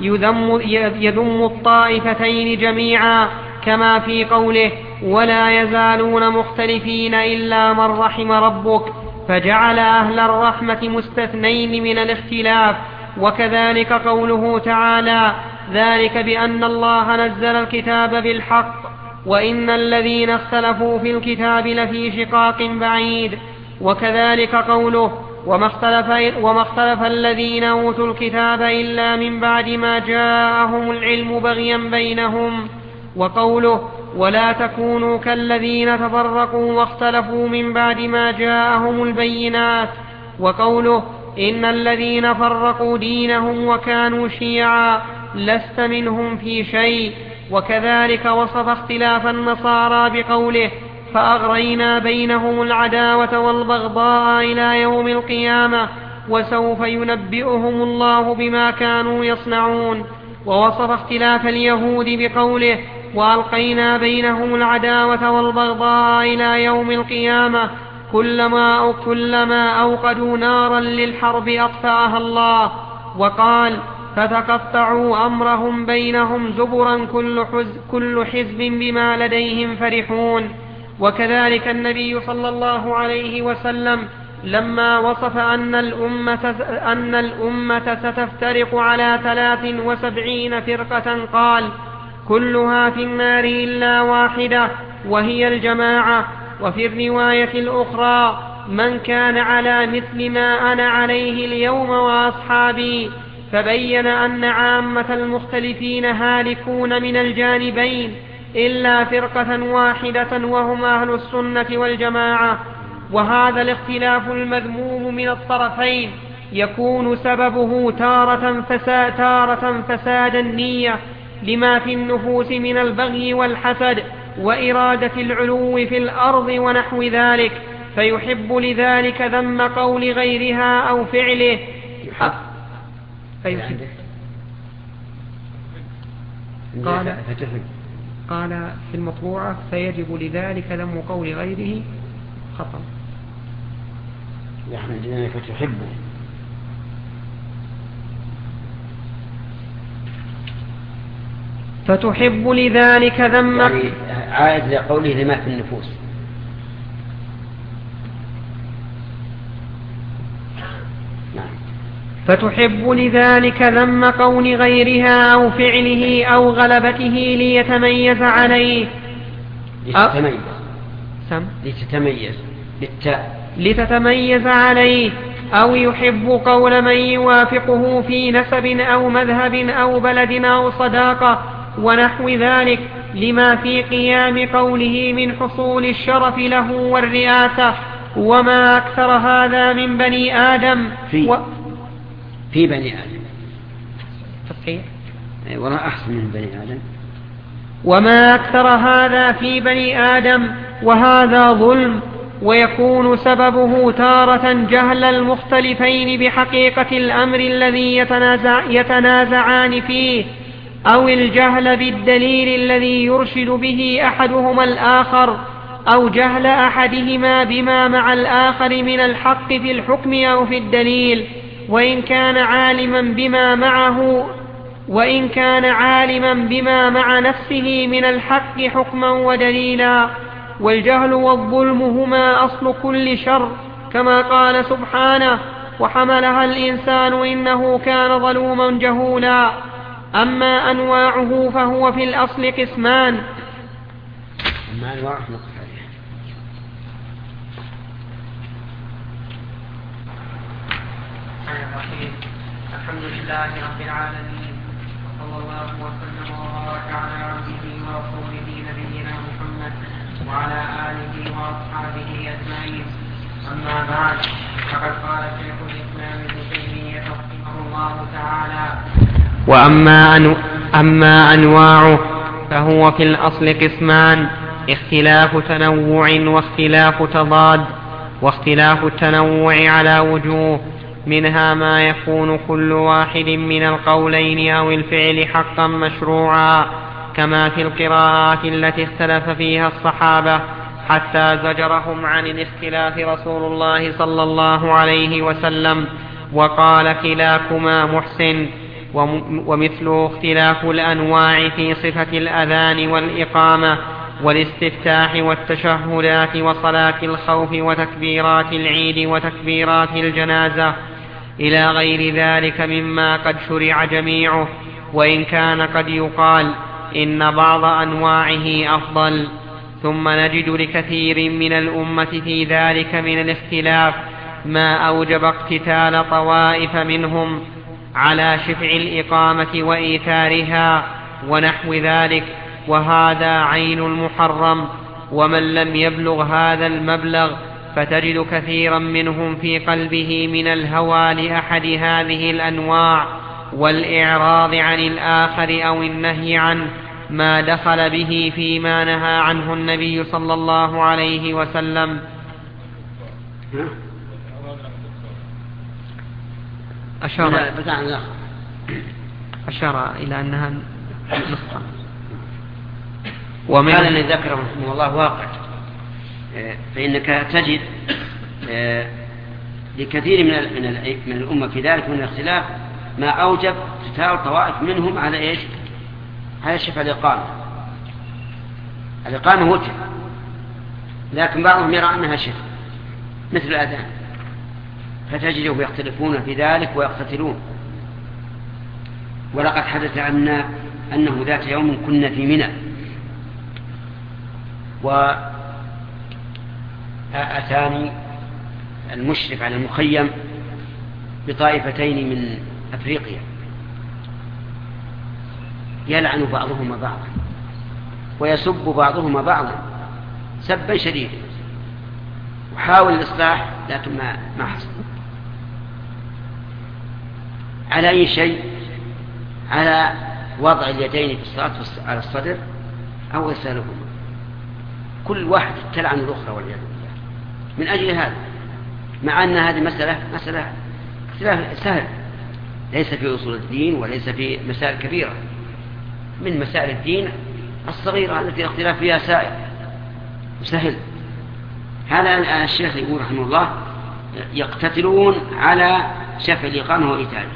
يذم الطائفتين جميعا كما في قوله: ولا يزالون مختلفين إلا من رحم ربك، فجعل أهل الرحمة مستثنين من الاختلاف. وكذلك قوله تعالى: ذلك بأن الله نزل الكتاب بالحق وإن الذين اختلفوا في الكتاب لفي شقاق بعيد. وكذلك قوله: وما اختلف الذين أوتوا الكتاب إلا من بعد ما جاءهم العلم بغيا بينهم. وقوله: ولا تكونوا كالذين تفرقوا واختلفوا من بعد ما جاءهم البينات. وقوله: إن الذين فرقوا دينهم وكانوا شيعا لست منهم في شيء. وكذلك وصف اختلاف النصارى بقوله: فأغرينا بينهم العداوة والبغضاء إلى يوم القيامة وسوف ينبئهم الله بما كانوا يصنعون. ووصف اختلاف اليهود بقوله: وألقينا بينهم العداوة والبغضاء إلى يوم القيامة كلما أوقدوا نارا للحرب أطفأها الله. وقال: فتقطعوا أمرهم بينهم زبرا كل حزب بما لديهم فرحون. وكذلك النبي صلى الله عليه وسلم لما وصف أن الأمة ستفترق على 73 فرقة قال: كلها في النار إلا واحدة وهي الجماعة. وفي الرواية الأخرى: من كان على مثل ما أنا عليه اليوم وأصحابي. فبين أن عامة المختلفين هالكون من الجانبين إلا فرقة واحدة وهم أهل السنة والجماعة. وهذا الاختلاف المذموم من الطرفين يكون سببه تارة فساد النية لما في النفوس من البغي والحسد وإرادة العلو في الأرض ونحو ذلك، فيحب لذلك ذم قول غيرها أو فعله. قال في المطبوعة: فيجب لذلك ذم قول غيره. خطأ. يعني لذلك فتحبه. فتحب لذلك ذم، يعني عائد لقوله لما في النفوس. فتحب لذلك ذم قول غيرها أو فعله أو غلبته ليتميز عليه. لتتميز عليه، أو يحب قول من يوافقه في نسب أو مذهب أو بلد أو صداقة ونحو ذلك، لما في قيام قوله من حصول الشرف له والرئاسة. وما أكثر هذا من بني آدم في بني آدم والله أحسن من بني آدم. وما أكثر هذا في بني آدم، وهذا ظلم، ويكون سببه تارة جهل المختلفين بحقيقة الأمر الذي يتنازعان فيه، أو الجهل بالدليل الذي يرشد به أحدهما الآخر، أو جهل أحدهما بما مع الآخر من الحق في الحكم أو في الدليل، وإن كان عالما بما مع نفسه من الحق حكما ودليلا. والجهل والظلم هما أصل كل شر، كما قال سبحانه: وحملها الإنسان إنه كان ظلوما جهولا. أما أنواعه فهو في الأصل قسمان. الحمد لله رب العالمين، وصلى الله وسلم وبارك على عبده ورسوله نبينا محمد وعلى آله وأصحابه أجمعين. أما بعد، فقد قال شيخ الإسلام ابن تيمية رحمه الله تعالى: وأما أنواعه فهو في الأصل قسمان: اختلاف تنوع واختلاف تضاد. واختلاف التنوع على وجوه، منها ما يكون كل واحد من القولين أو الفعل حقا مشروعا، كما في القراءات التي اختلف فيها الصحابة حتى زجرهم عن الاختلاف رسول الله صلى الله عليه وسلم وقال: كلاكما محسن. ومثله اختلاف الأنواع في صفة الأذان والإقامة والاستفتاح والتشهدات وصلاة الخوف وتكبيرات العيد وتكبيرات الجنازة إلى غير ذلك مما قد شرع جميعه، وإن كان قد يقال إن بعض أنواعه أفضل. ثم نجد لكثير من الأمة في ذلك من الاختلاف ما أوجب اقتتال طوائف منهم على شفع الإقامة وإيثارها ونحو ذلك، وهذا عين المحرم. ومن لم يبلغ هذا المبلغ فتجد كثيرا منهم في قلبه من الهوى لأحد هذه الأنواع والإعراض عن الآخر أو النهي عنه ما دخل به فيما نهى عنه النبي صلى الله عليه وسلم. أشار إلى أنها نسخة. وهذا الذي ذكره رحمه الله واقع، فإنك تجد لكثير من الأمة في ذلك من الاختلاف ما أوجب قتال طوائف منهم على إيش؟ على شفع الإقامة. الإقامة وجه، لكن بعضهم يرى أنها شفع مثل الأذان، فتجدهم يختلفون في ذلك ويقتتلون. ولقد حدث أنه ذات يوم كنا في منى، وأتاني المشرف على المخيم بطائفتين من أفريقيا يلعن بعضهما بعضا ويسب بعضهما بعضا سبا شديدا، وحاول الإصلاح لكن ما حصل. على أي شيء؟ على وضع اليدين في الصلاة على الصدر أو إرسالهما، كل واحد تلعن الأخرى والعياذ بالله من أجل هذا، مع أن هذه مسألة اختلاف سهل، ليس في أصول الدين وليس في مسائل كبيرة، من مسائل الدين الصغيرة التي الاختلاف فيها سائل وسهل. هذا الشيخ يقول رحمه الله يقتتلون على شفع الإقامة وإيتاله.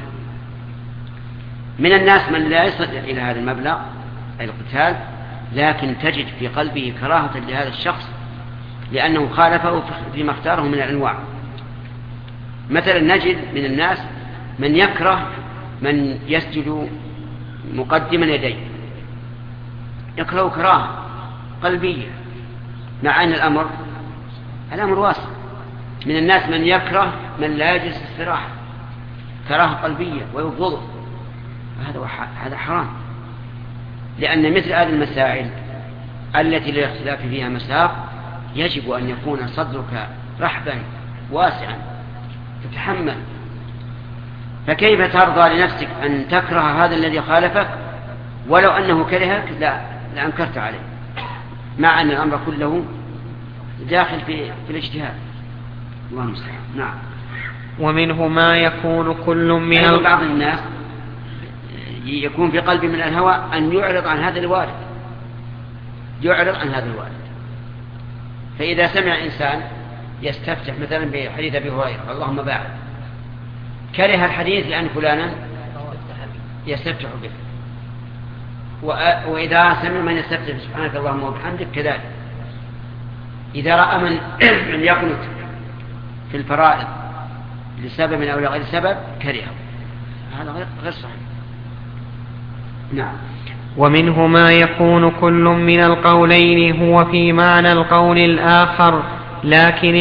من الناس من لا يصل إلى هذا المبلغ أي القتال، لكن تجد في قلبه كراهة لهذا الشخص لأنه خالفه فيما اختاره من الأنواع. مثلا نجد من الناس من يكره من يسجد مقدما يديه، يكره كراهة قلبية، مع أن الأمر واسع. من الناس من يكره من لا يجلس استراحة كراهة قلبية ويبغضه، هذا حرام، لأن مثل هذه المسائل التي للاختلاف فيها مساق يجب أن يكون صدرك رحبا واسعا تتحمل. فكيف ترضى لنفسك أن تكره هذا الذي خالفك ولو أنه كرهك لأنكرت عليه، مع أن الأمر كله داخل في الاجتهاد. الله المستعان. نعم. ومنه ما يكون كل من بعض الناس يكون في قلبه من الهوى أن يعرض عن هذا الوارد، فإذا سمع إنسان يستفتح مثلا بحديث أبي هريرة اللهم باعد، كره الحديث لأن فلانا يستفتح به، وإذا سمع من يستفتح سبحانك اللهم وبحمدك كذلك. إذا رأى من يقنط في الفرائض لسبب أو لغير سبب كرهه، هذا غير صحيح. نعم. ومنه ما يكون كل من القولين هو في معنى القول الآخر، لكن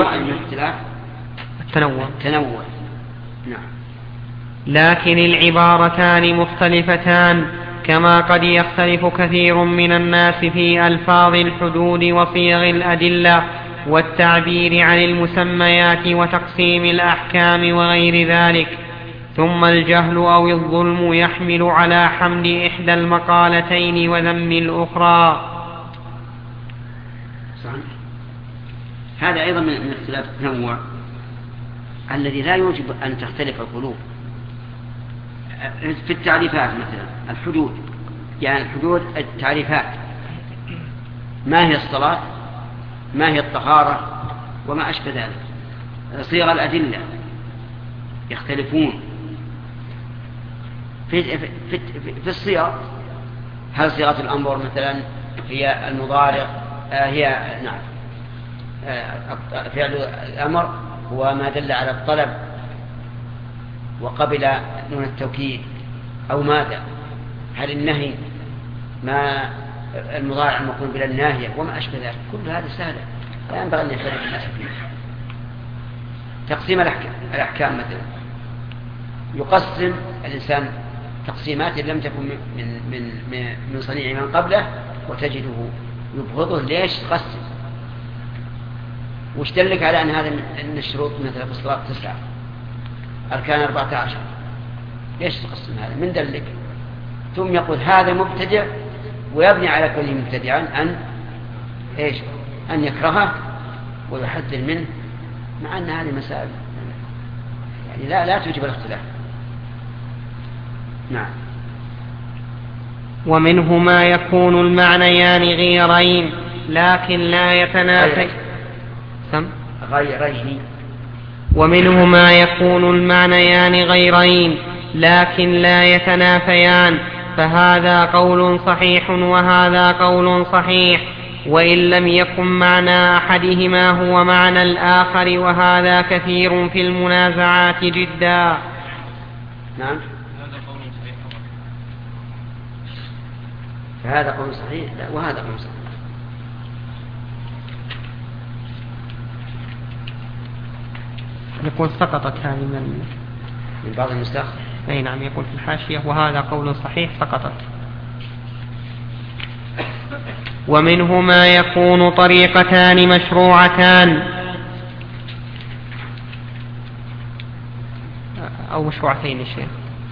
التنوع. نعم. لكن العبارتان مختلفتان، كما قد يختلف كثير من الناس في ألفاظ الحدود وصيغ الأدلة والتعبير عن المسميات وتقسيم الأحكام وغير ذلك. ثم الجهل أو الظلم يحمل على حمد إحدى المقالتين وذم الأخرى. صحيح. هذا أيضا من اختلاف التنوع الذي لا يوجب أن تختلف القلوب. في التعريفات مثلا الحدود، يعني الحدود التعريفات، ما هي الصلاة، ما هي الطهارة، وما أشبه ذلك. صيغ الأدلة يختلفون في الصيغ. هل صيغة الأمر مثلا هي المضارع، فعل الأمر هو ما دل على الطلب وقبل نون التوكيد، أو ماذا؟ هل النهي ما المضارع المقرون بلا الناهية وما أشبه ذلك؟ كل هذا سهلة لا ينبغي أن يختلف الناس فيه. تقسيم الأحكام مثلا، يقسم الإنسان تقسيمات لم تكن من صنيع من قبله وتجده يبغضه. ليش تقسم؟ وش دلك على أن هذا من الشروط مثلا في الصلاة 9 أركان 14؟ ليش تقسم هذا؟ من دلك؟ ثم يقول هذا مبتدع ويبني على كل مبتدعا أن يكرهه ويحذر منه، مع أن هذه مسائل يعني لا توجب الاختلاف. نعم. ومنه ما يكون المعنيان غيرين لكن لا يتنافيان. ومنه ما يكون المعنيان غيرين لكن لا يتنافيان، فهذا قول صحيح وهذا قول صحيح، وإن لم يكن معنى أحدهما هو معنى الآخر، وهذا كثير في المنازعات جدا. نعم. فهذا قول صحيح وهذا قول صحيح. يقول سقطت هذه من بعض النسخ. أي نعم، يقول في الحاشية وهذا قول صحيح سقطت. ومنه ما يكون طريقتان مشروعتان أو مشروعتين الشيخ.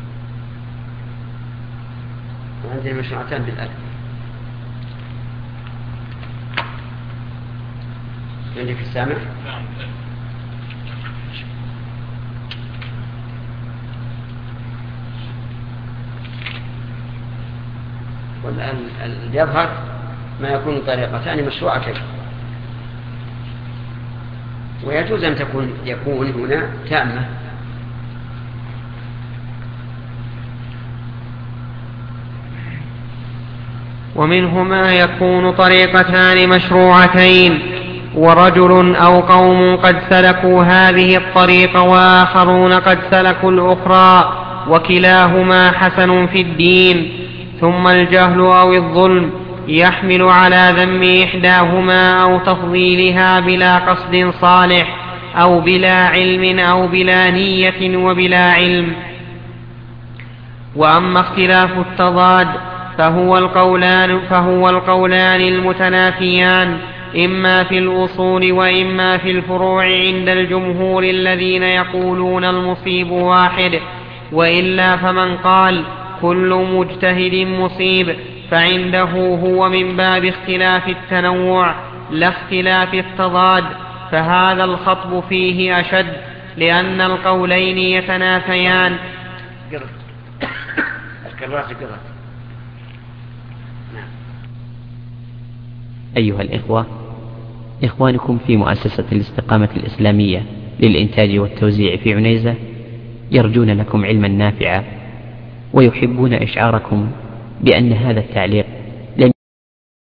عندنا مشروعتان بالألف. عندك السامع؟ والآن يظهر ما يكون طريقتان مشروعتين، ويجوز أن يكون هنا تامة. ومنه ما يكون طريقتان مشروعتين، ورجل أو قوم قد سلكوا هذه الطريقة وآخرون قد سلكوا الأخرى، وكلاهما حسن في الدين. ثم الجهل أو الظلم يحمل على ذم إحداهما أو تفضيلها بلا قصد صالح أو بلا علم أو بلا نية وبلا علم. وأما اختلاف التضاد فهو القولان المتنافيان إما في الأصول وإما في الفروع عند الجمهور الذين يقولون المصيب واحد، وإلا فمن قال كل مجتهد مصيب فعنده هو من باب اختلاف التنوع لا اختلاف التضاد، فهذا الخطب فيه أشد لأن القولين يتنافيان. أيها الإخوة، إخوانكم في مؤسسة الاستقامة الإسلامية للإنتاج والتوزيع في عنيزة يرجون لكم علما نافعا، ويحبون إشعاركم بأن هذا التعليق